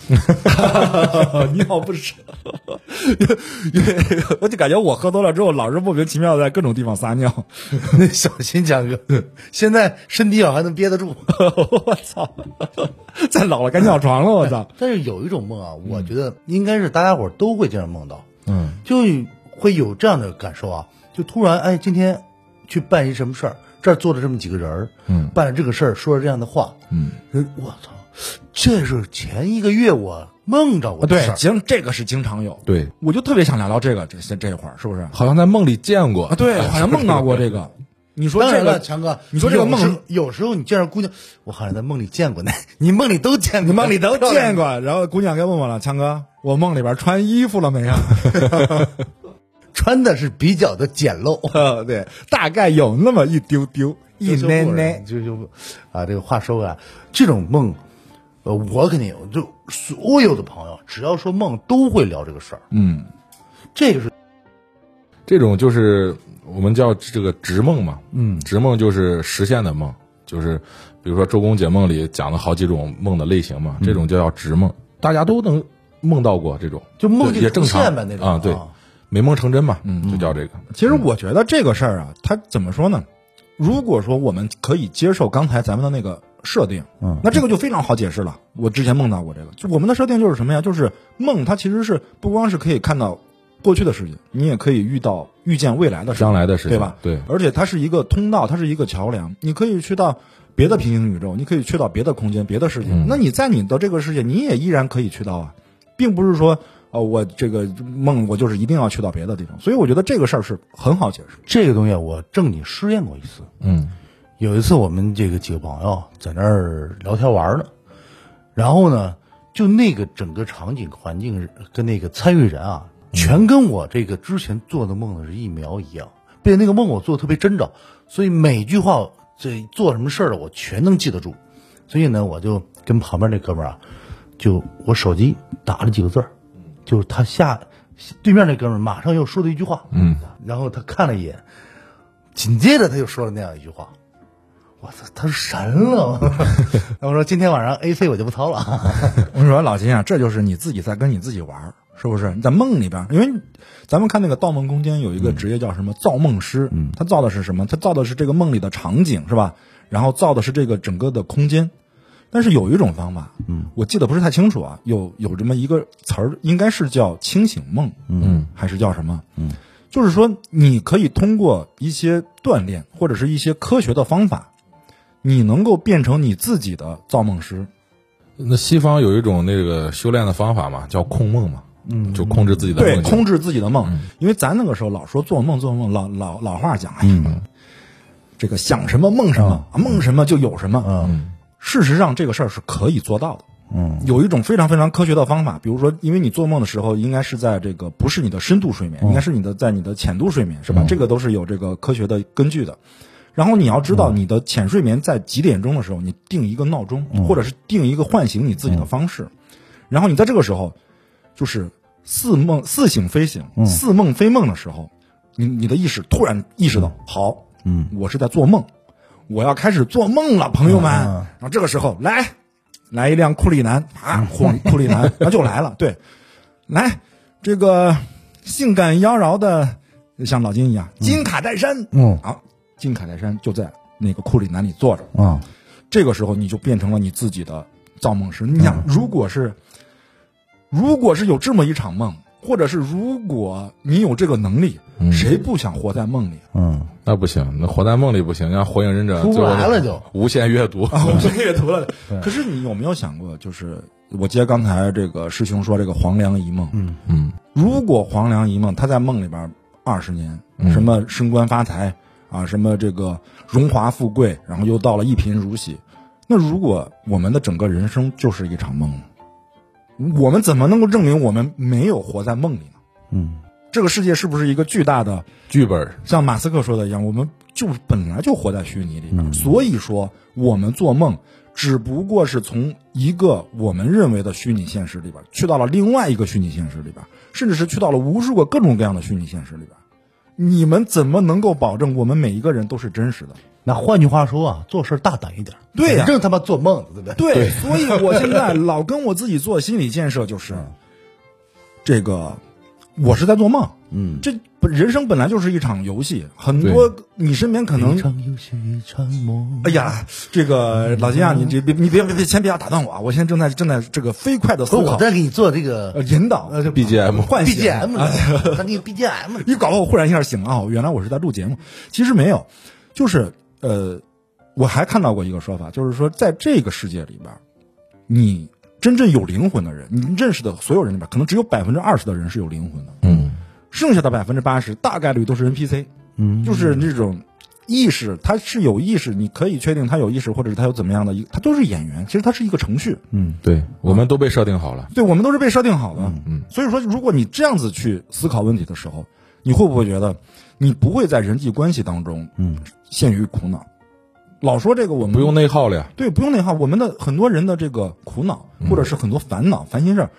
Speaker 2: 尿不湿，因为我就感觉我喝多了之后，老是莫名其妙的在各种地方撒尿。
Speaker 3: 小心强哥，现在身体好还能憋得住。
Speaker 2: 我操，再老了该尿床了，我操！
Speaker 3: 但是有一种梦啊，我觉得应该是大家伙都会这样梦到，就会有这样的感受啊，就突然今天去办一什么事儿。这儿坐着这么几个人，办了这个事儿，说了这样的话，我操，这是前一个月我梦着过的事儿。
Speaker 2: 对，这个是经常有。
Speaker 1: 对，
Speaker 2: 我就特别想聊聊这会儿，是不是？
Speaker 1: 好像在梦里见过
Speaker 2: 啊，对，好像梦到过这个。你说这个，
Speaker 3: 强哥，
Speaker 2: 你说这个梦，
Speaker 3: 有时候你见着姑娘，我好像在梦里见过呢。你梦里都见过，
Speaker 2: 你梦里都见过。然后姑娘该问我了，强哥，我梦里边穿衣服了没啊？
Speaker 3: 穿的是比较的简陋，
Speaker 2: 对，大概有那么一丢丢，一奶奶
Speaker 3: 就这个话说啊，这种梦，我肯定有，就所有的朋友只要说梦都会聊这个事儿，
Speaker 1: 这种就是我们叫这个直梦嘛，直梦就是实现的梦，就是比如说周公解梦里讲了好几种梦的类型嘛，这种就叫直梦，大家都能梦到过这种，
Speaker 3: 就梦境
Speaker 1: 也正常
Speaker 3: 吧那种
Speaker 1: 啊，对。美梦成真嘛，就叫这个。
Speaker 2: 其实我觉得这个事儿啊，它怎么说呢？如果说我们可以接受刚才咱们的那个设定，那这个就非常好解释了。我之前梦到过这个，就我们的设定就是什么呀？就是梦，它其实是不光是可以看到过去的事情，你也可以遇见未来的事情，
Speaker 1: 将来的事情，
Speaker 2: 对吧？
Speaker 1: 对，
Speaker 2: 而且它是一个通道，它是一个桥梁，你可以去到别的平行宇宙，你可以去到别的空间、别的世界。那你在你的这个世界，你也依然可以去到啊，并不是说。我这个梦我就是一定要去到别的地方，所以我觉得这个事儿是很好解释。
Speaker 3: 这个东西我正经试验过一次，有一次我们这个几个朋友在那儿聊天玩呢，然后呢，就那个整个场景环境跟那个参与人啊，全跟我这个之前做的梦是一模一样，并且那个梦我做的特别真着，所以每句话这做什么事儿了我全能记得住，所以呢，我就跟旁边那哥们儿啊，就我手机打了几个字儿。就是他对面那哥们儿马上又说了一句话，然后他看了一眼，紧接着他又说了那样一句话，我操，他神了！我说今天晚上 AC 我就不操了。
Speaker 2: 我说老金啊，这就是你自己在跟你自己玩，是不是？你在梦里边，因为咱们看那个《盗梦空间》有一个职业叫什么造梦师，他造的是什么？他造的是这个梦里的场景，是吧？然后造的是这个整个的空间。但是有一种方法，我记得不是太清楚啊，有这么一个词儿，应该是叫清醒梦，还是叫什么？就是说你可以通过一些锻炼或者是一些科学的方法，你能够变成你自己的造梦师。
Speaker 1: 那西方有一种那个修炼的方法嘛，叫控梦嘛， 就控制自己的梦，
Speaker 2: 对，控制自己的梦。因为咱那个时候老说做梦，老话讲，这个想什么梦什么，梦什么就有什么。事实上这个事儿是可以做到的。有一种非常非常科学的方法，比如说，因为你做梦的时候应该是在这个不是你的深度睡眠，应该是在你的浅度睡眠，是吧？这个都是有这个科学的根据的。然后你要知道你的浅睡眠在几点钟的时候，你定一个闹钟，或者是定一个唤醒你自己的方式。然后你在这个时候，就是似醒非醒，似梦非梦的时候，你的意识突然意识到，好，我是在做梦，我要开始做梦了，朋友们。然后这个时候来一辆库里南啊，库里南，然后就来了，对，来这个性感妖娆的，像老金一样，金卡戴珊，金卡戴珊就在那个库里南里坐着，这个时候你就变成了你自己的造梦师。你想，如果是有这么一场梦，或者是如果你有这个能力，谁不想活在梦里？
Speaker 1: 那不行，那活在梦里不行，让火影忍者
Speaker 3: 出不来了就
Speaker 1: 无限阅读，
Speaker 2: 无限阅读了。可是你有没有想过，就是我接刚才这个师兄说这个黄粱一梦，如果黄粱一梦他在梦里边20年，什么升官发财啊，什么这个荣华富贵，然后又到了一贫如洗，那如果我们的整个人生就是一场梦，我们怎么能够证明我们没有活在梦里呢？这个世界是不是一个巨大的
Speaker 1: 剧本？
Speaker 2: 像马斯克说的一样，我们就本来就活在虚拟里边，所以说我们做梦只不过是从一个我们认为的虚拟现实里边去到了另外一个虚拟现实里边，甚至是去到了无数个各种各样的虚拟现实里边。你们怎么能够保证我们每一个人都是真实的？
Speaker 3: 那换句话说啊，做事大胆一点。
Speaker 2: 对呀，
Speaker 3: 反正他妈做梦，对不对？
Speaker 2: 对，所以我现在老跟我自己做心理建设，就是这个我是在做梦。这人生本来就是一场游戏，很多你身边可能
Speaker 3: 一场游戏一场梦。
Speaker 2: 哎呀，这个老金啊，你别先不要打断我啊！我现在正在这个飞快的思考。
Speaker 3: 我在给你做这个
Speaker 2: 引导
Speaker 1: BGM
Speaker 2: 唤醒
Speaker 3: BGM，他给你 BGM。
Speaker 2: 你搞得我忽然一下醒了啊！原来我是在录节目，其实没有，就是我还看到过一个说法，就是说在这个世界里边，你真正有灵魂的人，你认识的所有人里边，可能只有20%的人是有灵魂的。剩下的80%大概率都是 NPC。就是那种意识，他是有意识，你可以确定他有意识，或者是他有怎么样的他都是演员，其实他是一个程序。
Speaker 1: 对，我们都被设定好了。
Speaker 2: 对，我们都是被设定好的。所以说，如果你这样子去思考问题的时候，你会不会觉得你不会在人际关系当中陷于苦恼？老说这个我们
Speaker 1: 不用内耗了呀。
Speaker 2: 对，不用内耗。我们的很多人的这个苦恼，或者是很多烦恼、烦心事儿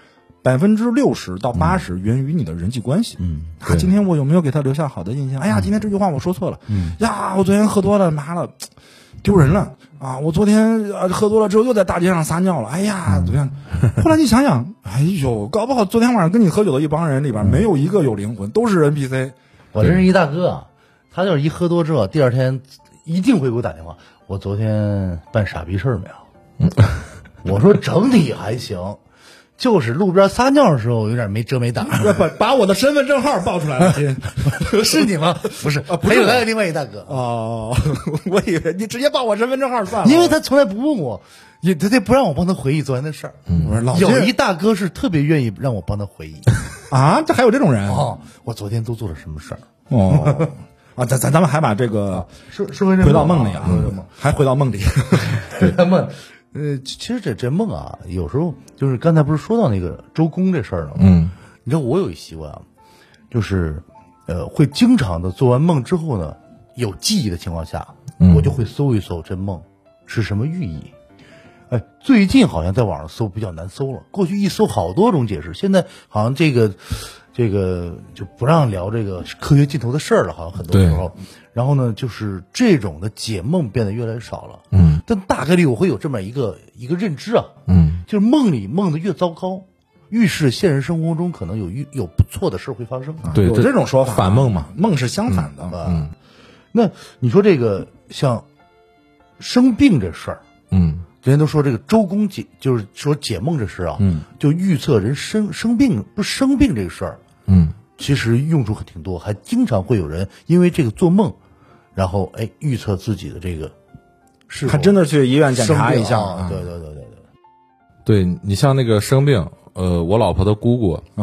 Speaker 2: ，60%到80%源于你的人际关系。今天我有没有给他留下好的印象？哎呀，今天这句话我说错了。呀，我昨天喝多了，妈了，丢人了啊！我昨天喝多了之后又在大街上撒尿了。哎呀，怎么样？后来你想想，哎呦，搞不好昨天晚上跟你喝酒的一帮人里边没有一个有灵魂，都是 NPC。
Speaker 3: 我认识一大哥，他就是一喝多之后，第二天一定会给我打电话。我昨天办傻逼事儿没有？我说整体还行。就是路边撒尿的时候有点没遮没挡，
Speaker 2: 把我的身份证号报出来了。
Speaker 3: 是你吗？不是，
Speaker 2: 不是，
Speaker 3: 还有另外一大哥。
Speaker 2: 我以为你直接报我身份证号算了，
Speaker 3: 因为他从来不问我，他不让我帮他回忆昨天的事儿。有一大哥是特别愿意让我帮他回忆
Speaker 2: 啊，这还有这种人
Speaker 3: 我昨天都做了什么事儿？
Speaker 2: 咱们还把这个
Speaker 3: 说
Speaker 2: 回到梦里啊，还回到梦里，
Speaker 3: 回到梦。其实这梦啊，有时候就是刚才不是说到那个周公这事儿了吗？你知道我有一习惯啊，就是会经常的做完梦之后呢，有记忆的情况下，我就会搜一搜这梦是什么寓意。最近好像在网上搜比较难搜了，过去一搜好多种解释，现在好像这个就不让聊这个科学尽头的事儿了，好像很多时候。然后呢，就是这种的解梦变得越来越少了。但大概率我会有这么一个认知啊。就是梦里梦的越糟糕，预示现实生活中可能有不错的事会发生。
Speaker 1: 对，
Speaker 2: 有这种说法，
Speaker 1: 反梦嘛，
Speaker 2: 梦是相反的。
Speaker 3: 那你说这个像生病这事儿，人家都说这个周公就是说解梦这事啊，就预测人生病这个事儿，其实用处挺多，还经常会有人因为这个做梦，然后预测自己的这个是否
Speaker 2: 还真的去医院检查一下。
Speaker 3: 对，
Speaker 1: 对你像那个生病，我老婆的姑姑，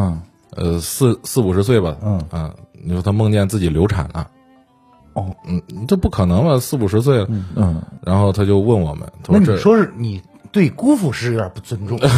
Speaker 1: 40-50岁吧，你说他梦见自己流产了。这不可能吧？40-50岁了，然后他就问我们，他说
Speaker 3: 那你说是你对姑父是有点不尊重，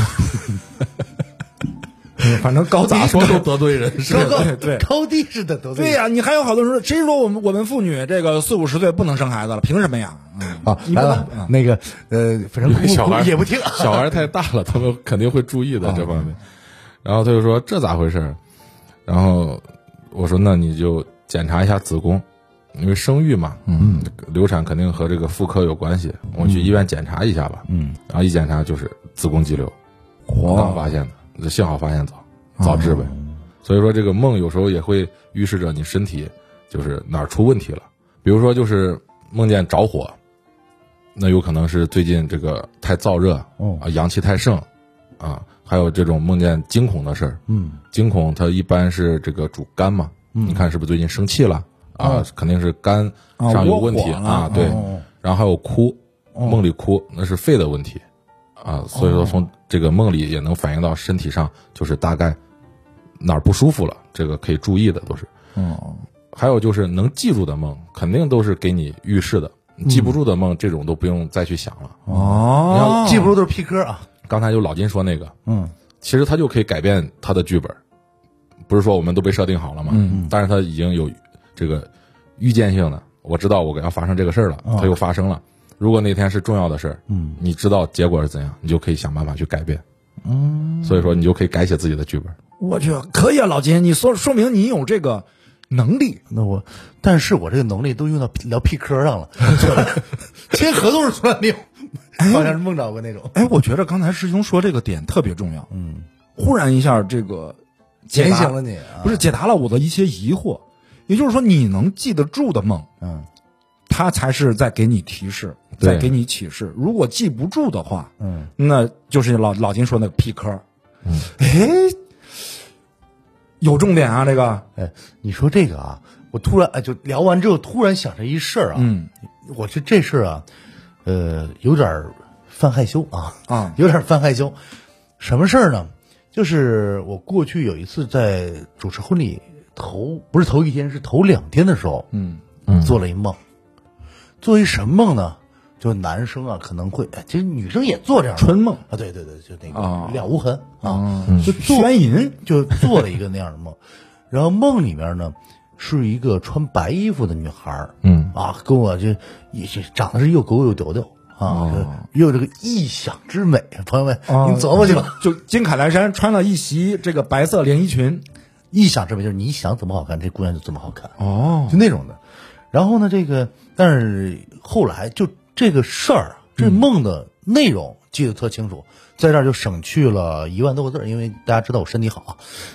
Speaker 2: 反正高低
Speaker 1: 咋说都得罪人，是
Speaker 2: 对
Speaker 3: 高低是得罪人。
Speaker 2: 对呀，你还有好多人说，谁说我们妇女这个40-50岁不能生孩子了？凭什么呀？
Speaker 3: 来了，那个反正
Speaker 1: 小孩
Speaker 3: 也不听，
Speaker 1: 小孩太大了，他们肯定会注意的这方面。然后他就说这咋回事？然后我说那你就检查一下子宫。因为生育嘛，流产肯定和这个妇科有关系，我去医院检查一下吧。然后一检查就是子宫肌瘤，刚发现的，幸好发现早治呗。所以说这个梦有时候也会预示着你身体就是哪儿出问题了，比如说就是梦见着火，那有可能是最近这个太燥热，阳气太盛，还有这种梦见惊恐的事儿，惊恐它一般是这个主肝嘛，你看是不是最近生气了？肯定是肝上有问题对，然后还有哭，梦里哭那是肺的问题所以说从这个梦里也能反映到身体上，就是大概哪儿不舒服了，这个可以注意的都是。还有就是能记住的梦，肯定都是给你预示的，记不住的梦这种都不用再去想了。
Speaker 3: 你要记不住都是屁科啊。
Speaker 1: 刚才就老金说那个，其实他就可以改变他的剧本，不是说我们都被设定好了嘛，但是他已经有这个预见性的，我知道我要发生这个事儿了，它又发生了。如果那天是重要的事儿，你知道结果是怎样，你就可以想办法去改变。所以说你就可以改写自己的剧本。
Speaker 2: 我去，可以啊，老金，你说明你有这个能力。
Speaker 3: 但是我这个能力都用到聊屁科上了，签合同是从来没有，好像是梦着过那种。
Speaker 2: 我觉得刚才师兄说这个点特别重要。忽然一下这个
Speaker 3: 点醒了你，
Speaker 2: 不是解答了我的一些疑惑。也就是说，你能记得住的梦，它才是在给你提示，在给你启示。如果记不住的话，那就是老金说那个屁科。有重点啊，这个。
Speaker 3: 你说这个啊，我突然就聊完之后，突然想着一事儿啊。我觉得这事儿啊，有点犯害羞有点犯害羞。什么事儿呢？就是我过去有一次在主持婚礼。不是头一天，是头2天的时候，做了一梦。做一什么梦呢？就男生啊可能会，其实女生也做这样的
Speaker 2: 春梦
Speaker 3: 对，就那个两无痕
Speaker 2: 就宣淫，
Speaker 3: 就做了一个那样的梦。然后梦里面呢是一个穿白衣服的女孩，跟我也长得是又狗又丢丢也有这个异想之美。朋友们，您琢磨去吧。
Speaker 2: 就金凯莱珊穿了一袭这个白色连衣裙。
Speaker 3: 一想之美就是你想怎么好看，这姑娘就怎么好看就那种的。然后呢，但是后来就这个事儿这梦的内容记得特清楚，在这儿就省去了1万多个字，因为大家知道我身体好。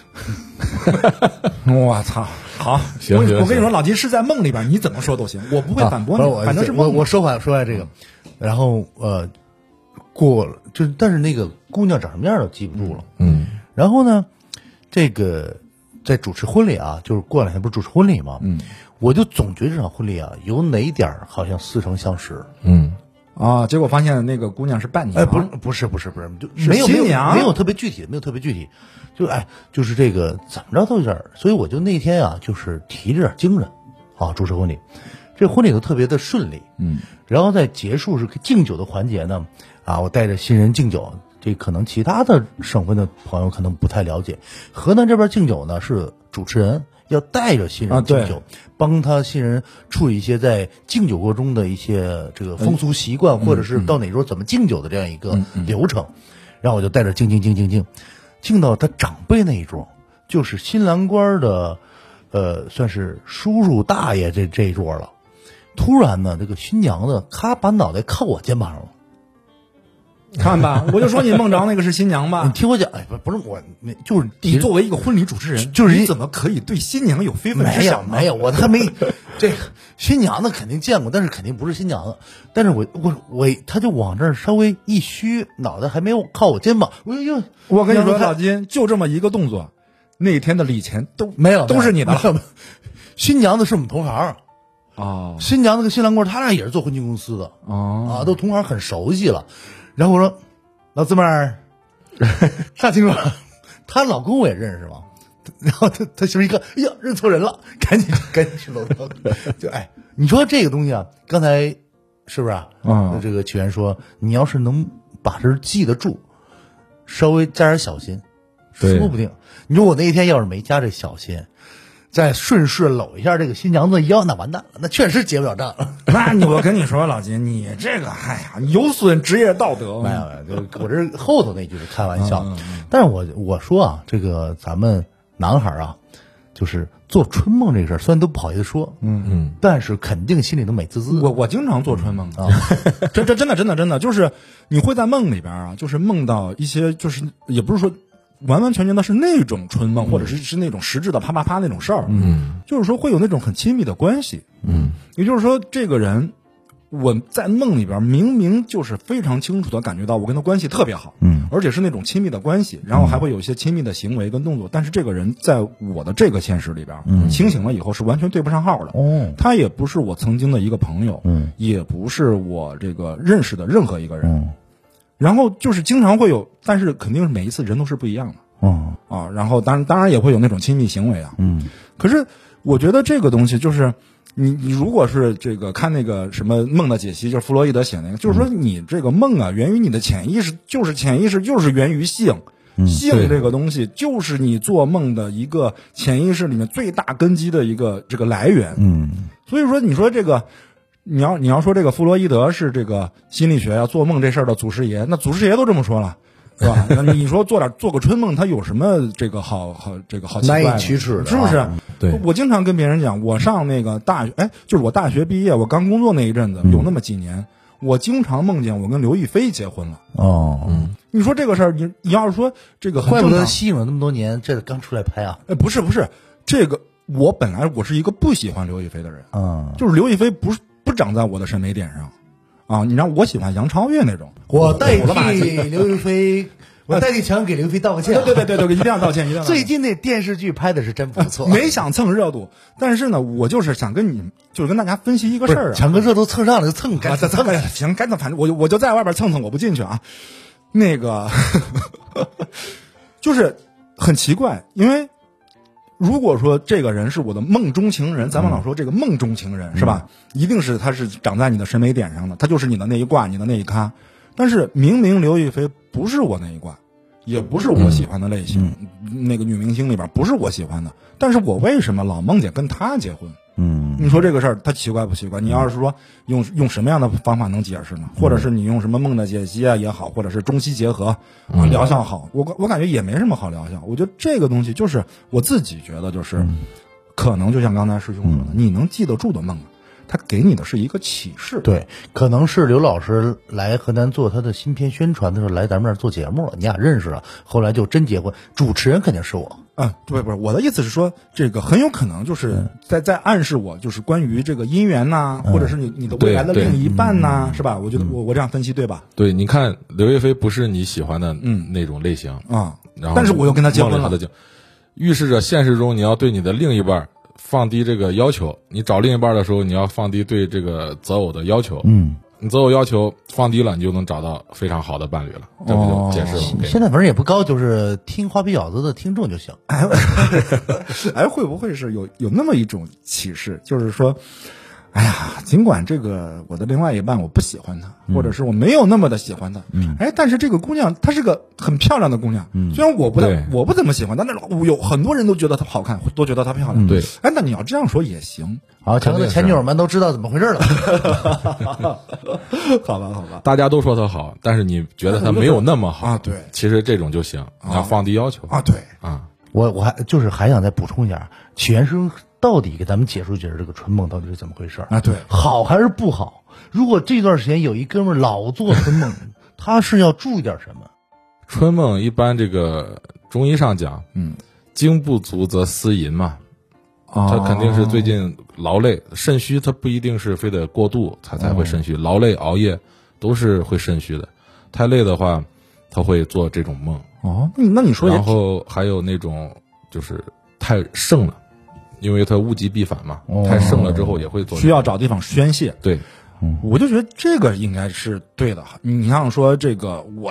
Speaker 2: 我操，好，行，我跟你说，老金是在梦里边，你怎么说都行，我不会反驳你，反正是梦。
Speaker 3: 我说完这个，然后过了，但是那个姑娘长什么样都记不住了。然后呢，这个。在主持婚礼就是过2天不是主持婚礼吗？我就总觉得这场婚礼有哪点好像似曾相识。
Speaker 2: 结果发现那个姑娘是伴娘。
Speaker 3: 不是，就
Speaker 2: 没有新娘，
Speaker 3: 没有特别具体，就是这个怎么着都有点。所以我就那天就是提着点精神主持婚礼，这婚礼都特别的顺利。然后在结束是敬酒的环节呢，我带着新人敬酒。这可能其他的省份的朋友可能不太了解，河南这边敬酒呢是主持人要带着新人敬酒，帮他新人处理一些在敬酒过程中的一些这个风俗习惯，或者是到哪桌怎么敬酒的这样一个流程。然后我就带着敬到他长辈那一桌，就是新郎官的算是叔叔大爷这一桌了。突然呢，这个新娘子咔把脑袋靠我肩膀上了。
Speaker 2: 看吧，我就说你梦着那个是新娘吧。
Speaker 3: 你听我讲，不是我，就是
Speaker 2: 你作为一个婚礼主持人，就是你怎么可以对新娘有非分之想呢？
Speaker 3: 没有，我还没这个新娘子肯定见过，但是肯定不是新娘子。但是我他就往这儿稍微一虚，脑袋还没有靠我肩膀。
Speaker 2: 我跟你说，老金就这么一个动作，那天的礼钱都
Speaker 3: 没有，
Speaker 2: 都是你的了。
Speaker 3: 新娘子是我们同行新娘子跟新郎官他俩也是做婚庆公司的都同行，很熟悉了。然后我说：“老姊妹儿，啥情况？”她老公我也认识嘛， 然后他媳妇一看，哎呀，认错人了，赶紧去楼上。就你说这个东西啊，刚才是不是啊？这个起源说，你要是能把这记得住，稍微加点小心，说不定。你说我那一天要是没加这小心，再顺势搂一下这个新娘子腰，那完蛋了，那确实结不了账了。
Speaker 2: 那我跟你说，老金，你这个有损职业道德。
Speaker 3: 没有，就我这后头那句是开玩笑。但是我说啊，这个咱们男孩啊，就是做春梦这个事儿，虽然都不好意思说，但是肯定心里都美滋滋。
Speaker 2: 我经常做春梦啊，真的，就是你会在梦里边啊，就是梦到一些，就是也不是说完完全全的是那种春梦，或者是那种实质的啪啪啪那种事儿，就是说会有那种很亲密的关系，也就是说这个人。我在梦里边明明就是非常清楚的感觉到我跟他关系特别好，而且是那种亲密的关系，然后还会有一些亲密的行为跟动作，但是这个人在我的这个现实里边，清醒了以后是完全对不上号的。他也不是我曾经的一个朋友，也不是我这个认识的任何一个人，然后就是经常会有，但是肯定是每一次人都是不一样的，然后当然也会有那种亲密行为啊，可是我觉得这个东西就是。你如果是这个看那个什么梦的解析，就是弗洛伊德写那个，就是说你这个梦啊，源于你的潜意识，就是源于性，性这个东西就是你做梦的一个潜意识里面最大根基的一个这个来源。所以说你说这个，你要说这个弗洛伊德是这个心理学做梦这事儿的祖师爷，那祖师爷都这么说了。是吧？那你说做个春梦，它有什么这个好奇怪的？
Speaker 3: 难以启齿的，
Speaker 2: 是不是？
Speaker 1: 对，
Speaker 2: 我经常跟别人讲，我上那个大学，就是我大学毕业，我刚工作那一阵子，有那么几年，我经常梦见我跟刘亦菲结婚了。你说这个事儿，你要是说这个，
Speaker 3: 怪不得吸引了那么多年，这刚出来拍啊？
Speaker 2: 不是，这个我本来我是一个不喜欢刘亦菲的人，就是刘亦菲不长在我的审美点上。你让我喜欢杨超越那种，
Speaker 3: 我代替刘亦菲，我代替强给刘亦菲道个歉。
Speaker 2: 对，一定要道歉，
Speaker 3: 最近那电视剧拍的是真不错，
Speaker 2: 没想蹭热度，但是呢，我就是想跟大家分析一个事儿。
Speaker 3: 强哥热度蹭上了就蹭，
Speaker 2: 行，赶紧，反正我就在外边蹭，我不进去啊。那个就是很奇怪，因为。如果说这个人是我的梦中情人，咱们老说这个梦中情人是吧？一定是他是长在你的审美点上的，他就是你的那一挂，你的那一咖。但是明明刘亦菲不是我那一挂，也不是我喜欢的类型，那个女明星里边不是我喜欢的，但是我为什么老梦见跟她结婚？你说这个事儿它奇怪不奇怪？你要是说用什么样的方法能解释呢？或者是你用什么梦的解析啊也好，或者是中西结合疗效好，我感觉也没什么好疗效。我觉得这个东西就是我自己觉得就是，可能就像刚才师兄说的，你能记得住的梦，他给你的是一个启示。
Speaker 3: 对，可能是刘老师来河南做他的新片宣传的时候来咱们这儿做节目了，你俩认识了，后来就真结婚。主持人肯定是我。
Speaker 2: 对，不是我的意思是说，这个很有可能就是在暗示我，就是关于这个姻缘呐，或者是你的未来的另一半呐，是吧？我觉得我这样分析对吧？
Speaker 1: 对，你看刘亦菲不是你喜欢的那种类型
Speaker 2: 啊，
Speaker 1: 然后
Speaker 2: 但是我又跟她结婚了，
Speaker 1: 预示着现实中你要对你的另一半放低这个要求，你找另一半的时候，你要放低对这个择偶的要求。你择偶要求放低了，你就能找到非常好的伴侣了。这不就解释了？
Speaker 3: 现在反正也不高，就是听花皮小子的听众就行。
Speaker 2: 会不会是有那么一种启示，就是说，哎呀，尽管这个我的另外一半我不喜欢她，或者是我没有那么的喜欢她，但是这个姑娘她是个很漂亮的姑娘，虽然我不怎么喜欢，但是有很多人都觉得她好看，都觉得她漂亮。
Speaker 1: 对，
Speaker 2: 那你要这样说也行。
Speaker 3: 好，强哥的前女友们都知道怎么回事了。
Speaker 2: 好吧，
Speaker 1: 大家都说她好，但是你觉得她没有那么好
Speaker 2: 啊？对，
Speaker 1: 其实这种就行，你要放低要求
Speaker 2: 啊。对
Speaker 1: 啊，
Speaker 3: 我还想再补充一下，起源师到底给咱们解释这个春梦到底是怎么回事
Speaker 2: 啊？对，
Speaker 3: 好还是不好？如果这段时间有一哥们老做春梦，他是要注意点什么？
Speaker 1: 春梦一般这个中医上讲，精不足则思淫嘛。他肯定是最近劳累，肾虚，他不一定是非得过度才会肾虚，劳累熬夜都是会肾虚的。太累的话，他会做这种梦。
Speaker 2: 那你说，
Speaker 1: 然后还有那种就是太盛了，因为他物极必反嘛，太盛了之后也会做，
Speaker 2: 需要找地方宣泄。
Speaker 1: 对，
Speaker 2: 我就觉得这个应该是对的。你像说这个我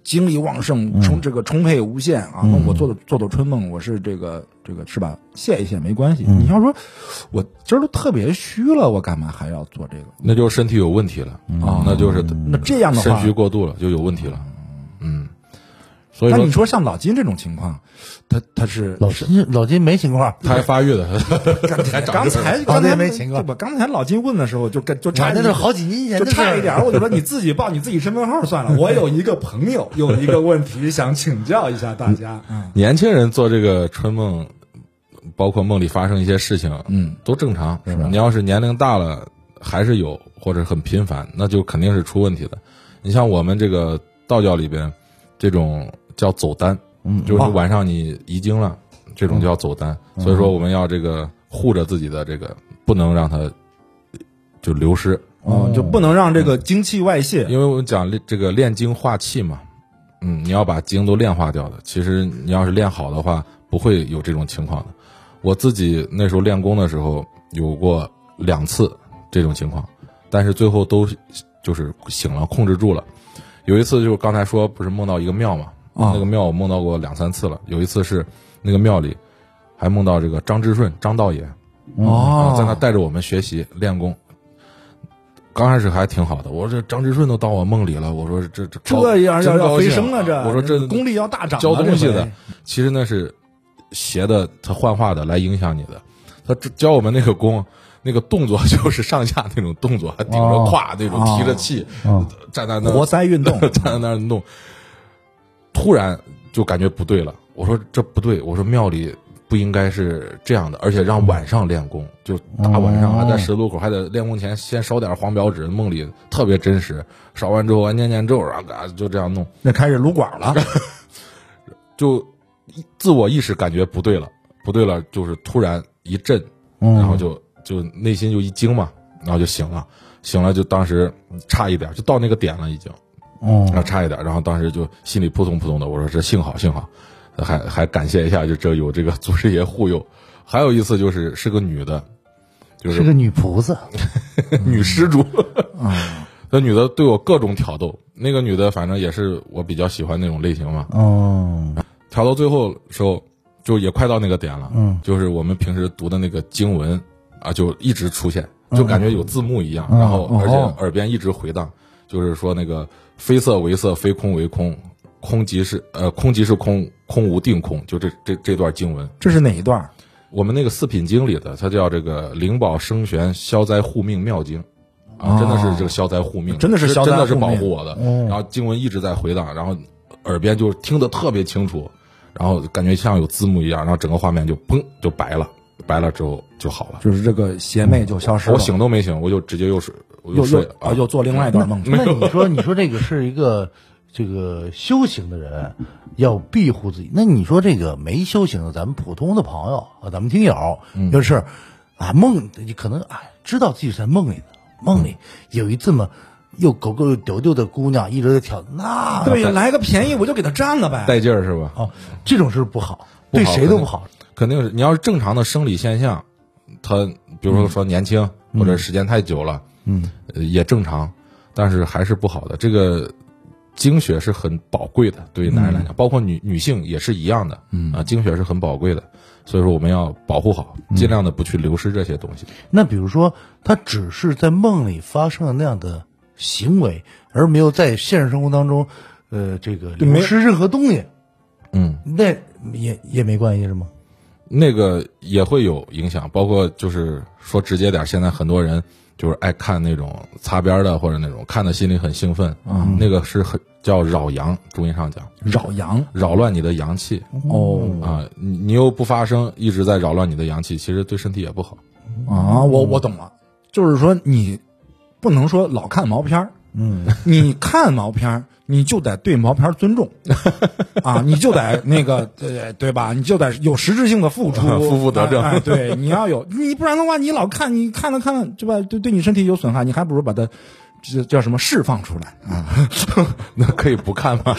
Speaker 2: 精力旺盛，充沛无限啊！那我做春梦，我是这个是吧？泄一泄没关系。你要说我今儿都特别虚了，我干嘛还要做这个？
Speaker 1: 那就是身体有问题了啊！那就是
Speaker 2: 那这样的话，
Speaker 1: 肾虚过度了就有问题了。所以说，
Speaker 2: 那你说像老金这种情况，他是
Speaker 3: 老金没情况，
Speaker 1: 他还发育的，
Speaker 2: 刚才
Speaker 3: 没情况。
Speaker 2: 刚才老金问的时候就差
Speaker 3: 那是好几年前
Speaker 2: 就差一点，我就说你自己报你自己身份号算了。我有一个朋友有一个问题想请教一下大家。
Speaker 1: 年轻人做这个春梦，包括梦里发生一些事情，都正常。是吧？你要是年龄大了还是有或者很频繁，那就肯定是出问题的。你像我们这个道教里边，这种叫走单，就是晚上你遗精了，这种叫走单。所以说我们要这个护着自己的这个，不能让它就流失，
Speaker 2: 就不能让这个精气外泄。
Speaker 1: 因为我们讲这个炼精化气嘛，你要把精都炼化掉的。其实你要是练好的话，不会有这种情况的。我自己那时候练功的时候有过2次这种情况，但是最后都就是醒了，控制住了。有一次就是刚才说不是梦到一个庙嘛，那个庙我梦到过2、3次了。有一次是那个庙里还梦到这个张之顺张道爷，在那带着我们学习练功。刚开始还挺好的，我说这张之顺都到我梦里了，我说
Speaker 2: 这样要飞升了，
Speaker 1: 我说这
Speaker 2: 功力要大涨，
Speaker 1: 教东西的，其实那是邪的，他幻化的来影响你的。他教我们那个功。那个动作就是上下那种动作，还顶着胯那种，提着气，站在那
Speaker 2: 活塞运动，
Speaker 1: 站在那儿弄。突然就感觉不对了，我说这不对，我说庙里不应该是这样的，而且让晚上练功，就大晚上还在十字路口，还得练功前先烧点黄表纸，梦里特别真实。烧完之后还念咒，然后就这样弄，
Speaker 2: 那开始撸管了，
Speaker 1: 就自我意识感觉不对了，就是突然一震，然后就内心就一惊嘛，然后就醒了就当时差一点就到那个点了已经，然后差一点，然后当时就心里扑通扑通的，我说这幸好，还感谢一下，就这有这个祖师爷护佑。还有一次是个女的，就是
Speaker 3: 个女菩萨，
Speaker 1: 女施主，那女的对我各种挑逗，那个女的反正也是我比较喜欢那种类型嘛，挑到最后的时候就也快到那个点了，就是我们平时读的那个经文啊，就一直出现，就感觉有字幕一样，然后而且耳边一直回荡，就是说那个非色为色，非空为空，空即是空，空无定空，就这段经文。
Speaker 2: 这是哪一段？
Speaker 1: 我们那个四品经里的，它叫这个灵宝生玄消灾护命妙经啊，真的是这个消灾护命，
Speaker 2: 真的是
Speaker 1: 保护我的。然后经文一直在回荡，然后耳边就听得特别清楚，然后感觉像有字幕一样，然后整个画面就砰就白了之后就好了，
Speaker 2: 就是这个邪魅就消失了。
Speaker 1: 我醒都没醒，我就直接又睡
Speaker 2: 又做另外一段梦。
Speaker 3: 那你说这个是一个这个修行的人要庇护自己，那你说这个没修行的咱们普通的朋友啊，咱们听友就是梦，你可能知道自己在梦里呢，梦里有一这么又狗狗又丢丢的姑娘一直在跳，那
Speaker 2: 对呀，来个便宜我就给他占了呗，
Speaker 1: 带劲儿是吧？
Speaker 3: 这种是不好，对谁都不好。
Speaker 1: 肯定是你要是正常的生理现象，他比如说年轻或者时间太久了，也正常，但是还是不好的。这个精血是很宝贵的，对于男人来讲，包括女性也是一样的，精血是很宝贵的，所以说我们要保护好，尽量的不去流失这些东西。
Speaker 3: 那比如说他只是在梦里发生了那样的行为，而没有在现实生活当中这个流失任何东西，那也没关系是吗？
Speaker 1: 那个也会有影响，包括就是说直接点，现在很多人就是爱看那种擦边的，或者那种看的心里很兴奋，那个是叫扰阳，中医上讲
Speaker 2: 扰阳，
Speaker 1: 扰乱你的阳气。你又不发声，一直在扰乱你的阳气，其实对身体也不好。
Speaker 2: 我懂了，就是说你不能说老看毛片儿，你看毛片儿，你就得对毛片尊重你就得那个对吧？你就得有实质性的付出，
Speaker 1: 负负得正。
Speaker 2: 对，你要有，你不然的话，你老看，你看了对吧？对你身体有损害，你还不如把它叫什么释放出来
Speaker 1: 那可以不看吗？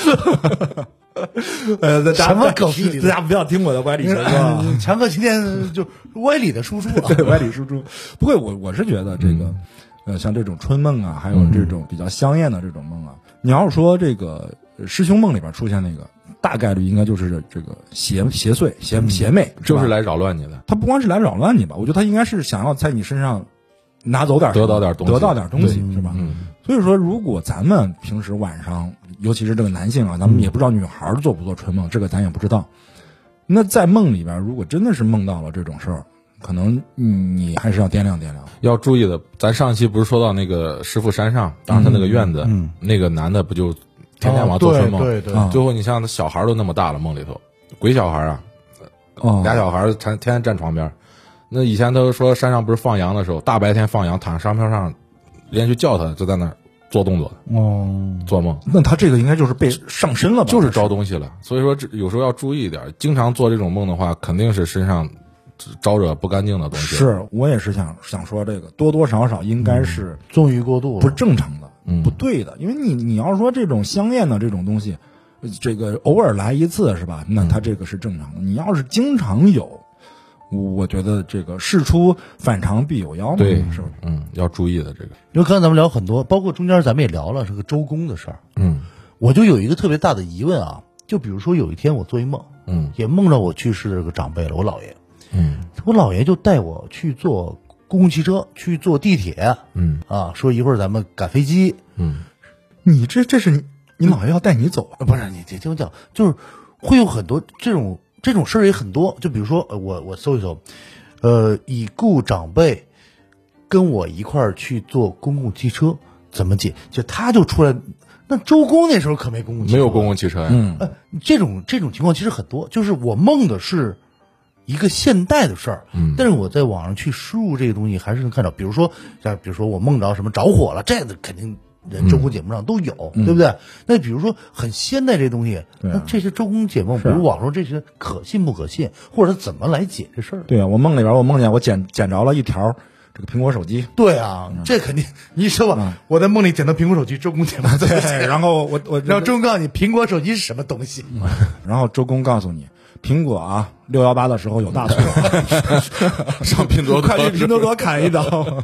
Speaker 3: 什么狗屁！
Speaker 2: 大家不要听我的歪理邪说。
Speaker 3: 强哥今天就歪理的输出
Speaker 2: 对，歪理输出。不过我是觉得这个像这种春梦啊，还有这种比较香艳的这种梦啊，你要是说这个师兄梦里边出现那个，大概率应该就是这个邪祟、邪魅，
Speaker 1: 就是来扰乱你的。
Speaker 2: 他不光是来扰乱你吧，我觉得他应该是想要在你身上拿走点
Speaker 1: 得到点东
Speaker 2: 西，是吧？所以说，如果咱们平时晚上，尤其是这个男性啊，咱们也不知道女孩做不做春梦，这个咱也不知道。那在梦里边，如果真的是梦到了这种事儿，可能你还是要掂量掂量，
Speaker 1: 要注意的。咱上期不是说到那个师傅山上，当时他那个院子，那个男的不就天天往做春梦？
Speaker 3: 对，
Speaker 1: 最后你像他小孩都那么大了，梦里头鬼小孩啊，俩小孩天天站床边。那以前都说山上不是放羊的时候，大白天放羊，躺商票上，连续叫他就在那儿做动作做梦。
Speaker 2: 那他这个应该就是被上身了吧？
Speaker 1: 就是招东西了。所以说有时候要注意一点，经常做这种梦的话，肯定是身上招惹不干净的东西。
Speaker 2: 是我也是想说这个多多少少应该是
Speaker 3: 纵欲过度，
Speaker 2: 不正常的，不对的。因为你要说这种香艳的这种东西，这个偶尔来一次是吧？那它这个是正常的。你要是经常有，我觉得这个事出反常必有妖嘛，
Speaker 1: 对，
Speaker 2: 是不是？
Speaker 1: 要注意的这个。
Speaker 3: 因为刚才咱们聊很多，包括中间咱们也聊了这个周公的事儿。我就有一个特别大的疑问啊，就比如说有一天我做一梦，也梦到我去世的这个长辈了，我姥爷，我姥爷就带我去坐公共汽车，去坐地铁，说一会儿咱们赶飞机，
Speaker 2: 你这是你姥爷要带你走啊？
Speaker 3: 不是，你听我讲，就是会有很多这种事儿也很多，就比如说我搜一搜，已故长辈跟我一块儿去坐公共汽车，怎么解？就他就出来，那周公那时候可没公共汽车，
Speaker 1: 没有公共汽车呀。
Speaker 3: 这种情况其实很多，就是我梦的是一个现代的事儿，但是我在网上去输入这个东西，还是能看到，比如说我梦着什么着火了，这个肯定人周公解梦上都有，对不对？那比如说很现代这东西，那这些周公解梦，比如网上这些可信不可信，或者他怎么来解这事儿？
Speaker 2: 对啊，我梦里边我梦见我捡着了一条这个苹果手机。
Speaker 3: 对啊，这肯定你说吧，我在梦里捡到苹果手机，周公解梦对，
Speaker 2: 然后我
Speaker 3: 让周公告诉你苹果手机是什么东西，
Speaker 2: 然后周公告诉你。苹果啊，618的时候有大错，
Speaker 1: 上拼多多，
Speaker 2: 快去拼多多砍一刀。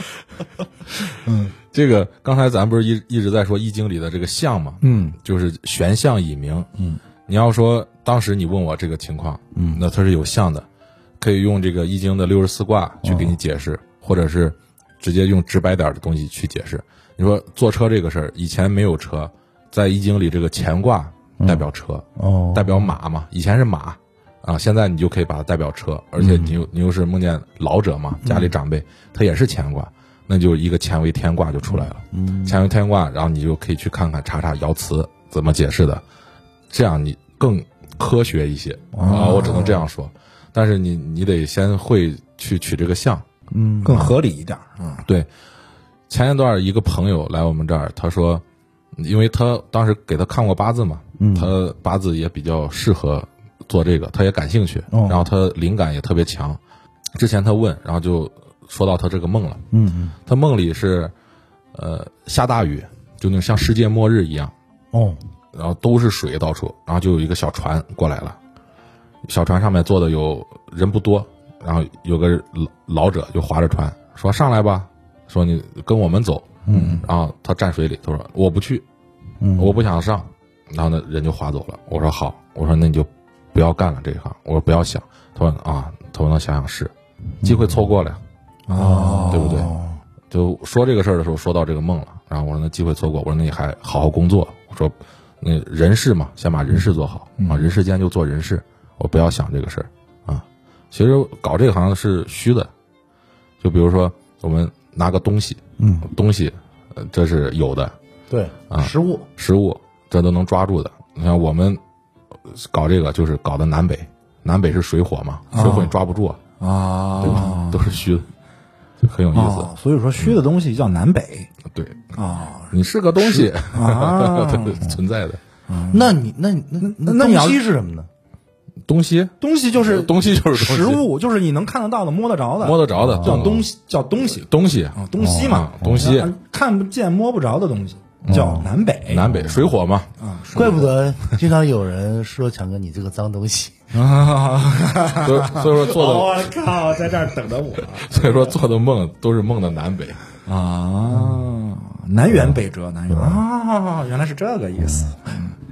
Speaker 1: 这个刚才咱不是一直在说《易经》里的这个象嘛，就是玄象以明，你要说当时你问我这个情况，那它是有象的，可以用这个《易经》的64卦去给你解释，或者是直接用直白点的东西去解释。你说坐车这个事儿，以前没有车，在《易经》里这个乾卦代表车，代表马嘛，以前是马啊，现在你就可以把它代表车，而且你又是梦见老者嘛，家里长辈，他也是乾卦，那就一个乾为天卦就出来了，乾为天卦，然后你就可以去看看查爻辞怎么解释的，这样你更科学一些啊，我只能这样说，但是你得先会去取这个象，
Speaker 2: 更合理一点啊。
Speaker 1: 对，前一段一个朋友来我们这儿，他说，因为他当时给他看过八字嘛，他八字也比较适合做这个，他也感兴趣，然后他灵感也特别强。之前他问，然后就说到他这个梦了，他梦里是下大雨，就那种像世界末日一样，然后都是水到处，然后就有一个小船过来了，小船上面坐的有人不多，然后有个老者就划着船说上来吧，说你跟我们走，然后他站水里，他说我不去，我不想上，然后呢人就划走了。我说好，我说那你就不要干了这一行，我说不要想。他说啊，他说那想想是，机会错过了呀，对不对？就说这个事儿的时候说到这个梦了，然后我说那机会错过，我说那你还好好工作，我说那人事嘛，先把人事做好啊，人世间就做人事，我不要想这个事儿啊。其实搞这个行是虚的，就比如说我们拿个东西，东西，这是有的，
Speaker 3: 对啊，食物这都能抓住的。你看我们搞这个就是搞的南北是水火嘛，水火你抓不住啊，对吧？都是虚的，就很有意思。
Speaker 2: 所以说虚的东西叫南北，
Speaker 1: 对啊，你是个东西
Speaker 2: 啊，
Speaker 1: 存在的。
Speaker 3: 那东西是什么呢？
Speaker 2: 东西就是
Speaker 1: 实
Speaker 2: 物，就是你能看得到的、摸得着的，叫东西啊，东西嘛，
Speaker 1: 东西
Speaker 2: 看不见摸不着的东西叫南北
Speaker 1: 水火嘛
Speaker 2: 啊，
Speaker 3: 怪不得经常有人说强哥你这个脏东西
Speaker 1: 啊，所以说做的
Speaker 2: 我靠，在这儿等着我，
Speaker 1: 所以说做的梦都是梦的南北
Speaker 2: 啊，南辕北辙啊，原来是这个意思。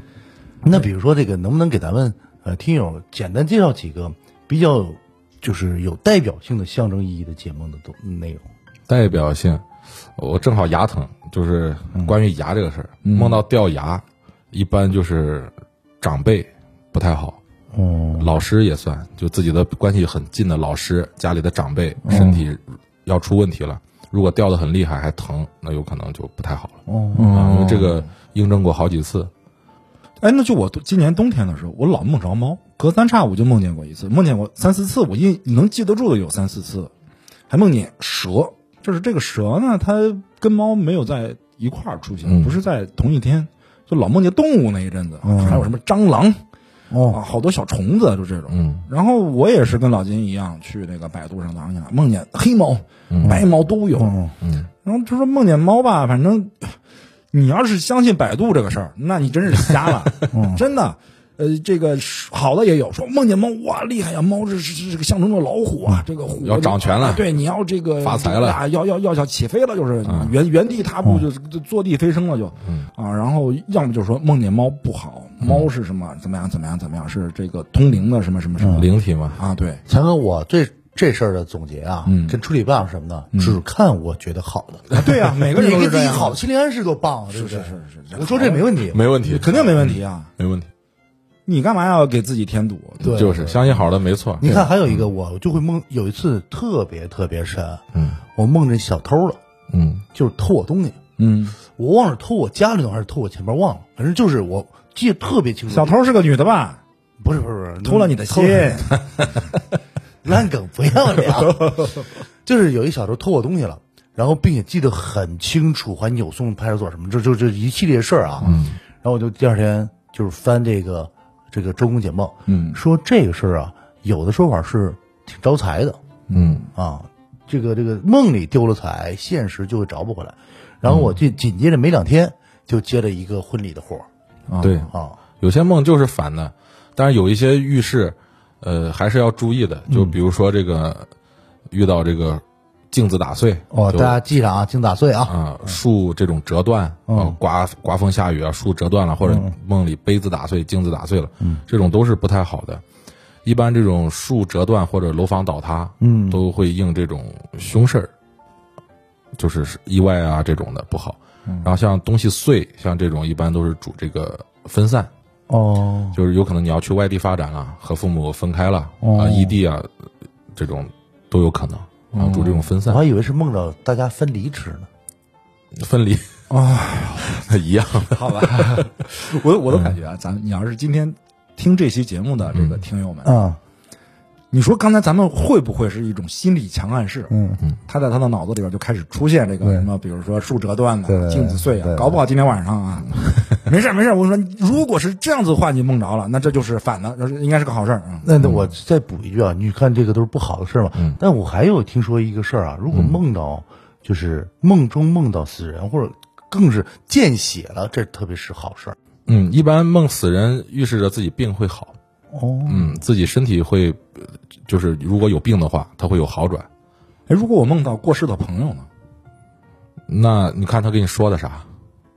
Speaker 3: 那比如说这个，能不能给咱们听友简单介绍几个比较就是有代表性的象征意义的解梦的内容？
Speaker 1: 代表性，我正好牙疼，就是关于牙这个事儿，梦到掉牙，一般就是长辈不太好。老师也算，就自己的关系很近的老师，家里的长辈身体要出问题了，如果掉得很厉害还疼，那有可能就不太好了。因为这个印证过好几次。
Speaker 2: 哎，那就我今年冬天的时候，我老梦着猫，隔三差五就梦见过一次，梦见过3、4次，我能记得住的有3、4次，还梦见蛇，就是这个蛇呢，它跟猫没有在一块儿出现，不是在同一天，就老梦见动物那一阵子，还有什么蟑螂。好多小虫子就这种。然后我也是跟老金一样去那个百度上找去了，梦见黑猫、白猫都有。然后他说梦见猫吧，反正你要是相信百度这个事儿，那你真是瞎了。真的。这个好的也有，说梦见猫哇厉害呀，猫是这个象征着老虎啊，这个虎
Speaker 1: 要掌权了，
Speaker 2: 对，你要这个
Speaker 1: 发财了，
Speaker 2: 要想起飞了，就是原地踏步就坐地飞升了就，然后要么就是说梦见猫不好，猫是什么怎么样，是这个通灵的什么
Speaker 1: 灵体嘛
Speaker 2: 啊，对，
Speaker 3: 强哥，我这事儿的总结啊，跟处理办法什么的，只看我觉得好的。
Speaker 2: 对啊，每个人都是
Speaker 3: 自己好的心理暗示多棒啊，是不是？我说这没问题，
Speaker 1: 没问题，
Speaker 2: 肯定没问题啊，
Speaker 1: 没问题。
Speaker 2: 你干嘛要给自己添堵？
Speaker 3: 对，
Speaker 1: 就是相信好的没错。
Speaker 3: 你看还有一个，我就会梦，有一次特别深，我梦见小偷了，就是偷我东西，我忘了偷我家里头还是偷我钱包，忘了，反正就是我记得特别清楚。
Speaker 2: 小偷是个女的吧？
Speaker 3: 不是，
Speaker 2: 偷了你的心，
Speaker 3: 烂梗不要聊。就是有一小偷偷我东西了，然后并且记得很清楚，还扭送派出所什么，这一系列事儿啊。然后我就第二天就是翻这个周公解梦，说这个事儿啊，有的说法是挺招财的，这个梦里丢了财，现实就会找不回来。然后我紧接着没2天就接了一个婚礼的活儿，
Speaker 1: 对啊，有些梦就是反的，但是有一些预示，还是要注意的，就比如说这个遇到这个镜子打碎
Speaker 3: 大家记上啊，镜子打碎啊，
Speaker 1: 树这种折断，刮风下雨啊，树折断了，或者梦里杯子打碎、镜子打碎了，这种都是不太好的。一般这种树折断或者楼房倒塌，都会应这种凶事儿，就是意外啊这种的不好。然后像东西碎，像这种一般都是主这个分散，就是有可能你要去外地发展了，和父母分开了，异地啊，这种都有可能。然后主这种分散，
Speaker 3: 我还以为是梦着大家分离吃呢。
Speaker 1: 分离一样，
Speaker 2: 好吧。我都感觉啊，你要是今天听这期节目的这个听友们你说刚才咱们会不会是一种心理强暗示？他在他的脑子里边就开始出现这个什么，比如说树折断的、镜子碎啊，搞不好今天晚上啊，没事，我跟你说，如果是这样子的话，你梦着了，那这就是反的，应该是个好事啊。
Speaker 3: 那我再补一句啊，你看这个都是不好的事嘛。但我还有听说一个事儿啊，如果梦到就是梦中梦到死人，或者更是见血了，这特别是好事儿。
Speaker 1: 一般梦死人预示着自己病会好。自己身体会，就是如果有病的话，他会有好转。
Speaker 2: 如果我梦到过世的朋友呢？
Speaker 1: 那你看他跟你说的啥？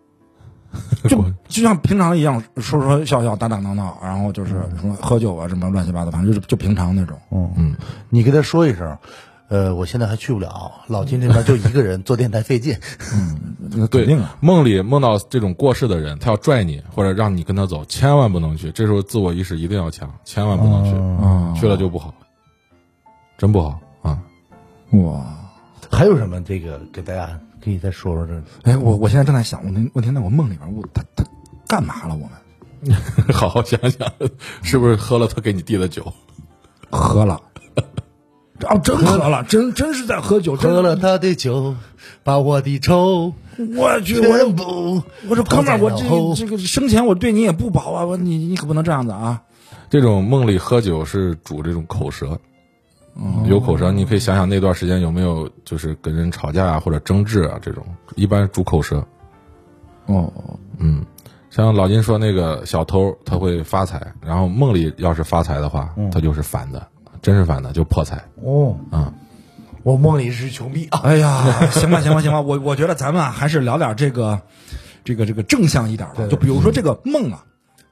Speaker 2: 就像平常一样，说笑打闹闹，然后就是什么喝酒啊，什么乱七八糟，反正就平常那种。
Speaker 3: 你跟他说一声，我现在还去不了，老金这边就一个人做电台费劲。
Speaker 2: 肯定啊。
Speaker 1: 梦里梦到这种过世的人，他要拽你或者让你跟他走，千万不能去。这时候自我意识一定要强，千万不能去，去了就不好，真不好啊！
Speaker 2: 哇，
Speaker 3: 还有什么这个给大家可以再说说这？
Speaker 2: 我现在正在想，我天，在我梦里边，他干嘛了？我们
Speaker 1: 好好想想，是不是喝了他给你递的酒？
Speaker 2: 喝了。真喝了，真是在喝酒，
Speaker 3: 喝了他的酒，把我的愁，
Speaker 2: 我去，我说哥们儿，我这个生前我对你也不薄啊，你可不能这样子啊！
Speaker 1: 这种梦里喝酒是主这种口舌，有口舌，你可以想想那段时间有没有就是跟人吵架啊或者争执啊这种，一般主口舌。像老金说那个小偷他会发财，然后梦里要是发财的话，他就是反的。真是反的就破财
Speaker 3: 我梦里是穷逼。
Speaker 2: 哎呀，行吧，我觉得咱们还是聊点这个正向一点的。就比如说这个梦啊，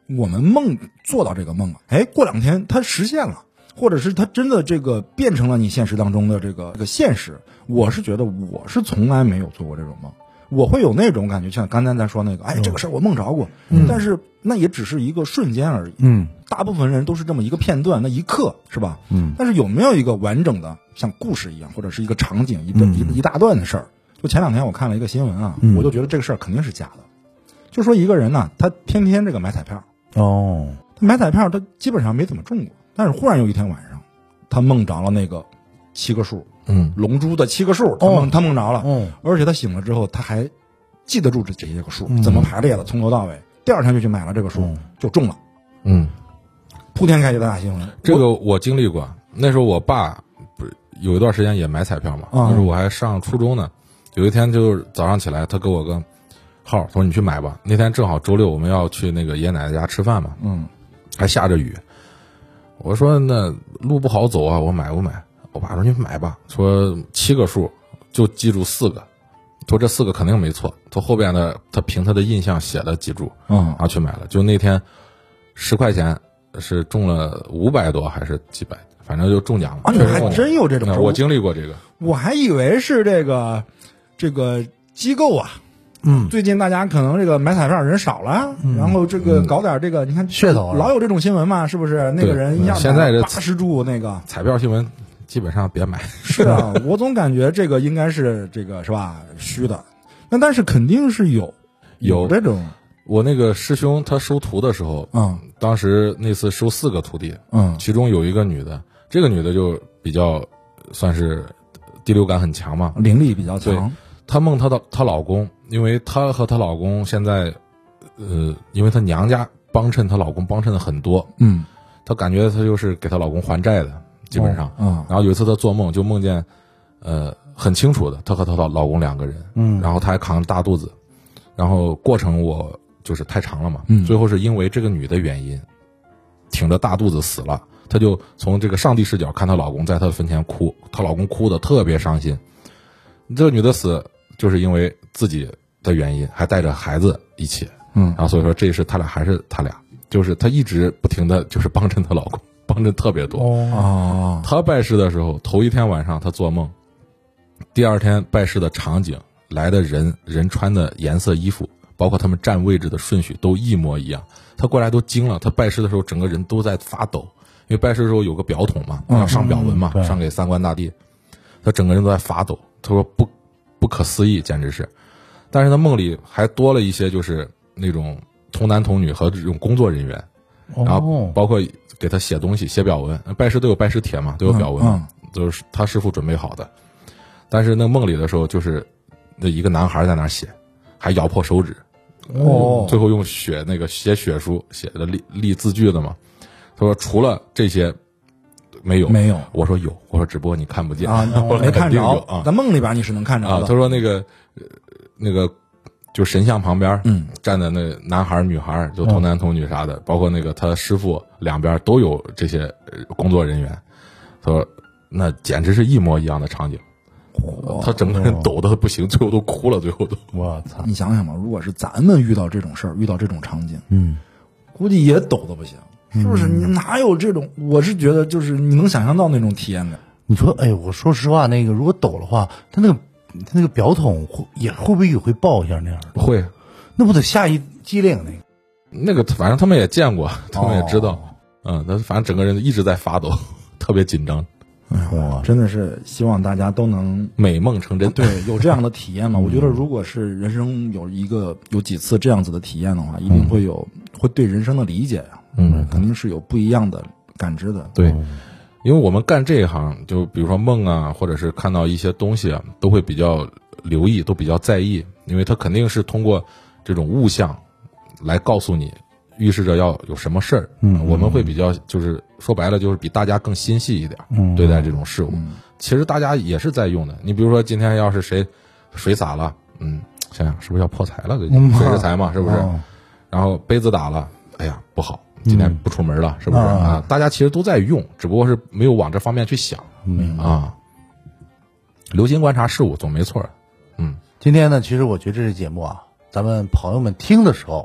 Speaker 2: 我们梦做到这个梦了，过2天它实现了，或者是它真的这个变成了你现实当中的这个现实，我是觉得我是从来没有做过这种梦。我会有那种感觉，像刚才咱说那个，这个事儿我梦着过，但是那也只是一个瞬间而已。大部分人都是这么一个片段，那一刻是吧？但是有没有一个完整的像故事一样，或者是一个场景，一大段的事儿？就前2天我看了一个新闻啊，我就觉得这个事儿肯定是假的。就说一个人呢，他天天这个买彩票，他买彩票他基本上没怎么中过，但是忽然有一天晚上，他梦着了那个7个数。龙珠的7个数，他梦着了，而且他醒了之后，他还记得住这些个数，怎么排列的，从头到尾。第2天就去买了这个数，就中了，铺天盖地的大新闻。
Speaker 1: 这个我经历过，那时候我爸不是有一段时间也买彩票嘛，那时候我还上初中呢。有一天就是早上起来，他给我个号，他说你去买吧。那天正好周6，我们要去那个爷爷奶奶家吃饭嘛，还下着雨。我说那路不好走啊，我买不买？我爸说你买吧，说7个数就记住4个，说这4个肯定没错，他后边的他凭他的印象写的记住，然后去买了。就那天10块钱是中了500多还是几百，反正就中奖了。
Speaker 2: 你还真有这种事？
Speaker 1: 我经历过这个，
Speaker 2: 我还以为是这个机构啊。最近大家可能这个买彩票人少了，然后这个搞点这个，你看
Speaker 3: 噱头，
Speaker 2: 老有这种新闻嘛，是不是？那个人要
Speaker 1: 现在这
Speaker 2: 80注那个
Speaker 1: 彩票新闻。基本上别买。
Speaker 2: 是啊，我总感觉这个应该是这个是吧虚的，但是肯定是有这种。
Speaker 1: 我那个师兄他收徒的时候，当时那次收4个徒弟，其中有一个女的，这个女的就比较算是第六感很强嘛，
Speaker 2: 灵力比较强。
Speaker 1: 她梦她老公，因为她和她老公现在，因为她娘家帮衬她老公帮衬的很多，她感觉她就是给她老公还债的。基本上，然后有一次她做梦就梦见，很清楚的，她和她老公2个人，然后她还扛着大肚子，然后过程我就是太长了嘛，最后是因为这个女的原因，挺着大肚子死了，她就从这个上帝视角看她老公在她的坟前哭，她老公哭得特别伤心，这个女的死就是因为自己的原因，还带着孩子一起，然后所以说这是他俩还是他俩，就是她一直不停的就是帮衬她老公。帮着特别多他拜师的时候，头一天晚上他做梦，第2天拜师的场景，来的人穿的颜色衣服，包括他们站位置的顺序都一模一样。他过来都惊了，他拜师的时候整个人都在发抖，因为拜师的时候有个表筒嘛，要上表文嘛，上给3官大帝，他整个人都在发抖。他说不可思议，简直是。但是他梦里还多了一些就是那种童男童女和这种工作人员，然后包括给他写东西写表文，拜师都有拜师帖嘛，都有表文，都是他师傅准备好的。但是那梦里的时候，就是那一个男孩在那写，还咬破手指，最后用血那个写血书写的立字据的嘛。他说除了这些没有，我说有，我说只不过你看不见
Speaker 2: 啊，我没看着啊，在梦里边你是能看着的。
Speaker 1: 他说那个就神像旁边，站的那男孩女孩，就童男童女啥的，包括那个他师傅两边都有这些工作人员。他说那简直是一模一样的场景，他整个人抖得不行，最后都哭了，最后都。
Speaker 2: 我操！你想想吧，如果是咱们遇到这种事儿，遇到这种场景，估计也抖得不行，是不是？你哪有这种？我是觉得就是你能想象到那种体验感。
Speaker 3: 你说，哎，我说实话，那个如果抖的话，他那个表筒会不会也会爆一下那样的？
Speaker 1: 会，
Speaker 3: 那不得下一激灵
Speaker 1: 那个反正他们也见过，他们也知道，他反正整个人一直在发抖，特别紧张。
Speaker 2: 哇，真的是希望大家都能
Speaker 1: 美梦成真，
Speaker 2: 对，有这样的体验嘛？我觉得如果是人生有几次这样子的体验的话，一定会对人生的理解呀，肯定是有不一样的感知的。
Speaker 1: 对。因为我们干这一行，就比如说梦啊，或者是看到一些东西啊，都会比较留意，都比较在意，因为它肯定是通过这种物象来告诉你，预示着要有什么事儿。我们会比较就是说白了，就是比大家更心细一点，对待这种事物。其实大家也是在用的。你比如说今天要是谁水洒了，想想是不是要破财了？水是财嘛，是不是？然后杯子打了，哎呀不好。今天不出门了，是不是啊？大家其实都在用，只不过是没有往这方面去想啊。留心观察事物总没错。
Speaker 3: 今天呢，其实我觉得这节目啊，咱们朋友们听的时候，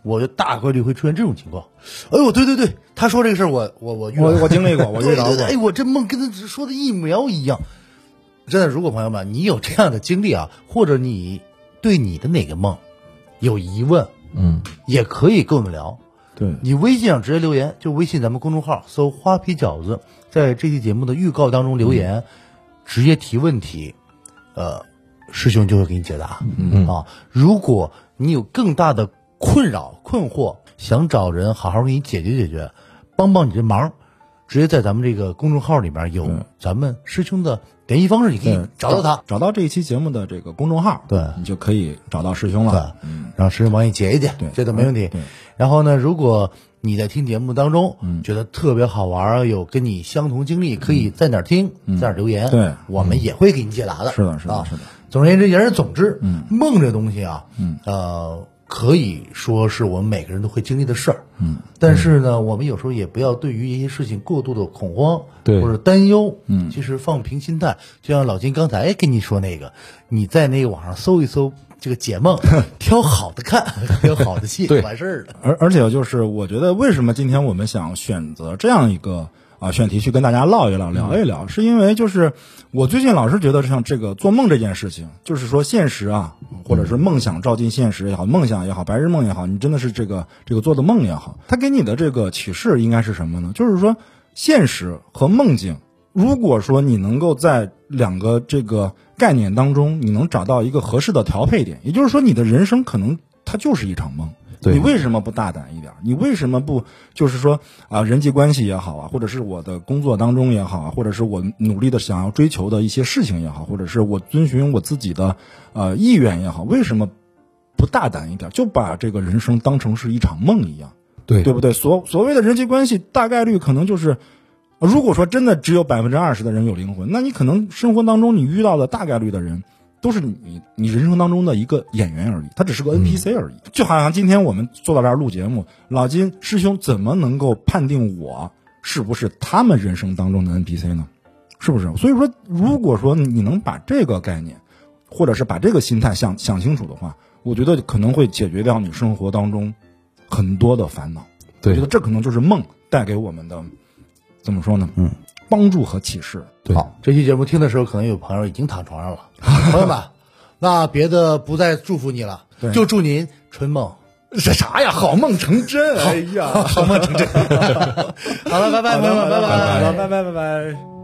Speaker 3: 我就大概率会出现这种情况。哎呦，对对对，他说这个事儿，我
Speaker 2: 经历过，我遇到过。
Speaker 3: 哎，我这梦跟他说的一模一样。真的，如果朋友们你有这样的经历啊，或者你对你的哪个梦有疑问，也可以跟我们聊。
Speaker 2: 对，
Speaker 3: 你微信上直接留言，就微信咱们公众号搜花皮饺子，在这期节目的预告当中留言，直接提问题，师兄就会给你解答。如果你有更大的困惑，想找人好好给你解决，帮你这忙，直接在咱们这个公众号里面有咱们师兄的联系方式，你可以找到他，
Speaker 2: 找到这一期节目的这个公众号，
Speaker 3: 对，
Speaker 2: 你就可以找到师兄了。
Speaker 3: 对，让师兄帮你解一解，
Speaker 2: 对，
Speaker 3: 这都没问题。然后呢，如果你在听节目当中，觉得特别好玩，有跟你相同经历，可以在哪儿听，在哪儿留言，
Speaker 2: 对，
Speaker 3: 我们也会给你解答的。
Speaker 2: 是的。
Speaker 3: 总而言之，言而总之，梦这东西啊，可以说是我们每个人都会经历的事儿，但是呢，我们有时候也不要对于一些事情过度的恐慌，
Speaker 1: 对，
Speaker 3: 或者担忧，其实放平心态，就像老金刚才跟你说那个，你在那个网上搜一搜这个解梦，挑好的看，挑好的戏，完事儿了。
Speaker 2: 而且就是我觉得为什么今天我们想选择这样一个选题去跟大家唠一唠聊一聊，是因为就是我最近老是觉得像这个做梦这件事情，就是说现实啊，或者是梦想照进现实也好，梦想也好，白日梦也好，你真的是这个做的梦也好，它给你的这个启示应该是什么呢？就是说现实和梦境，如果说你能够在两个这个概念当中，你能找到一个合适的调配点，也就是说你的人生可能它就是一场梦。你为什么不大胆一点？你为什么不就是说人际关系也好啊，或者是我的工作当中也好啊，或者是我努力的想要追求的一些事情也好，或者是我遵循我自己的意愿也好，为什么不大胆一点，就把这个人生当成是一场梦一样？对不对？所谓的人际关系，大概率可能就是如果说真的只有20%的人有灵魂，那你可能生活当中你遇到的大概率的人都是你人生当中的一个演员而已，他只是个 NPC 而已。就好像今天我们坐到这儿录节目，老金师兄怎么能够判定我是不是他们人生当中的 NPC 呢？是不是？所以说，如果说你能把这个概念，或者是把这个心态想清楚的话，我觉得可能会解决掉你生活当中很多的烦恼。
Speaker 1: 对，
Speaker 2: 我觉得这可能就是梦带给我们的，怎么说呢？帮助和启示。
Speaker 1: 对，
Speaker 3: 好，这期节目听的时候，可能有朋友已经躺床上了。朋友们，那别的不再祝福你了，就祝您春梦。
Speaker 2: 这啥呀？好梦成真！哎呀，
Speaker 3: 好梦成真。好了，拜拜，朋友们，拜拜，
Speaker 2: 拜拜。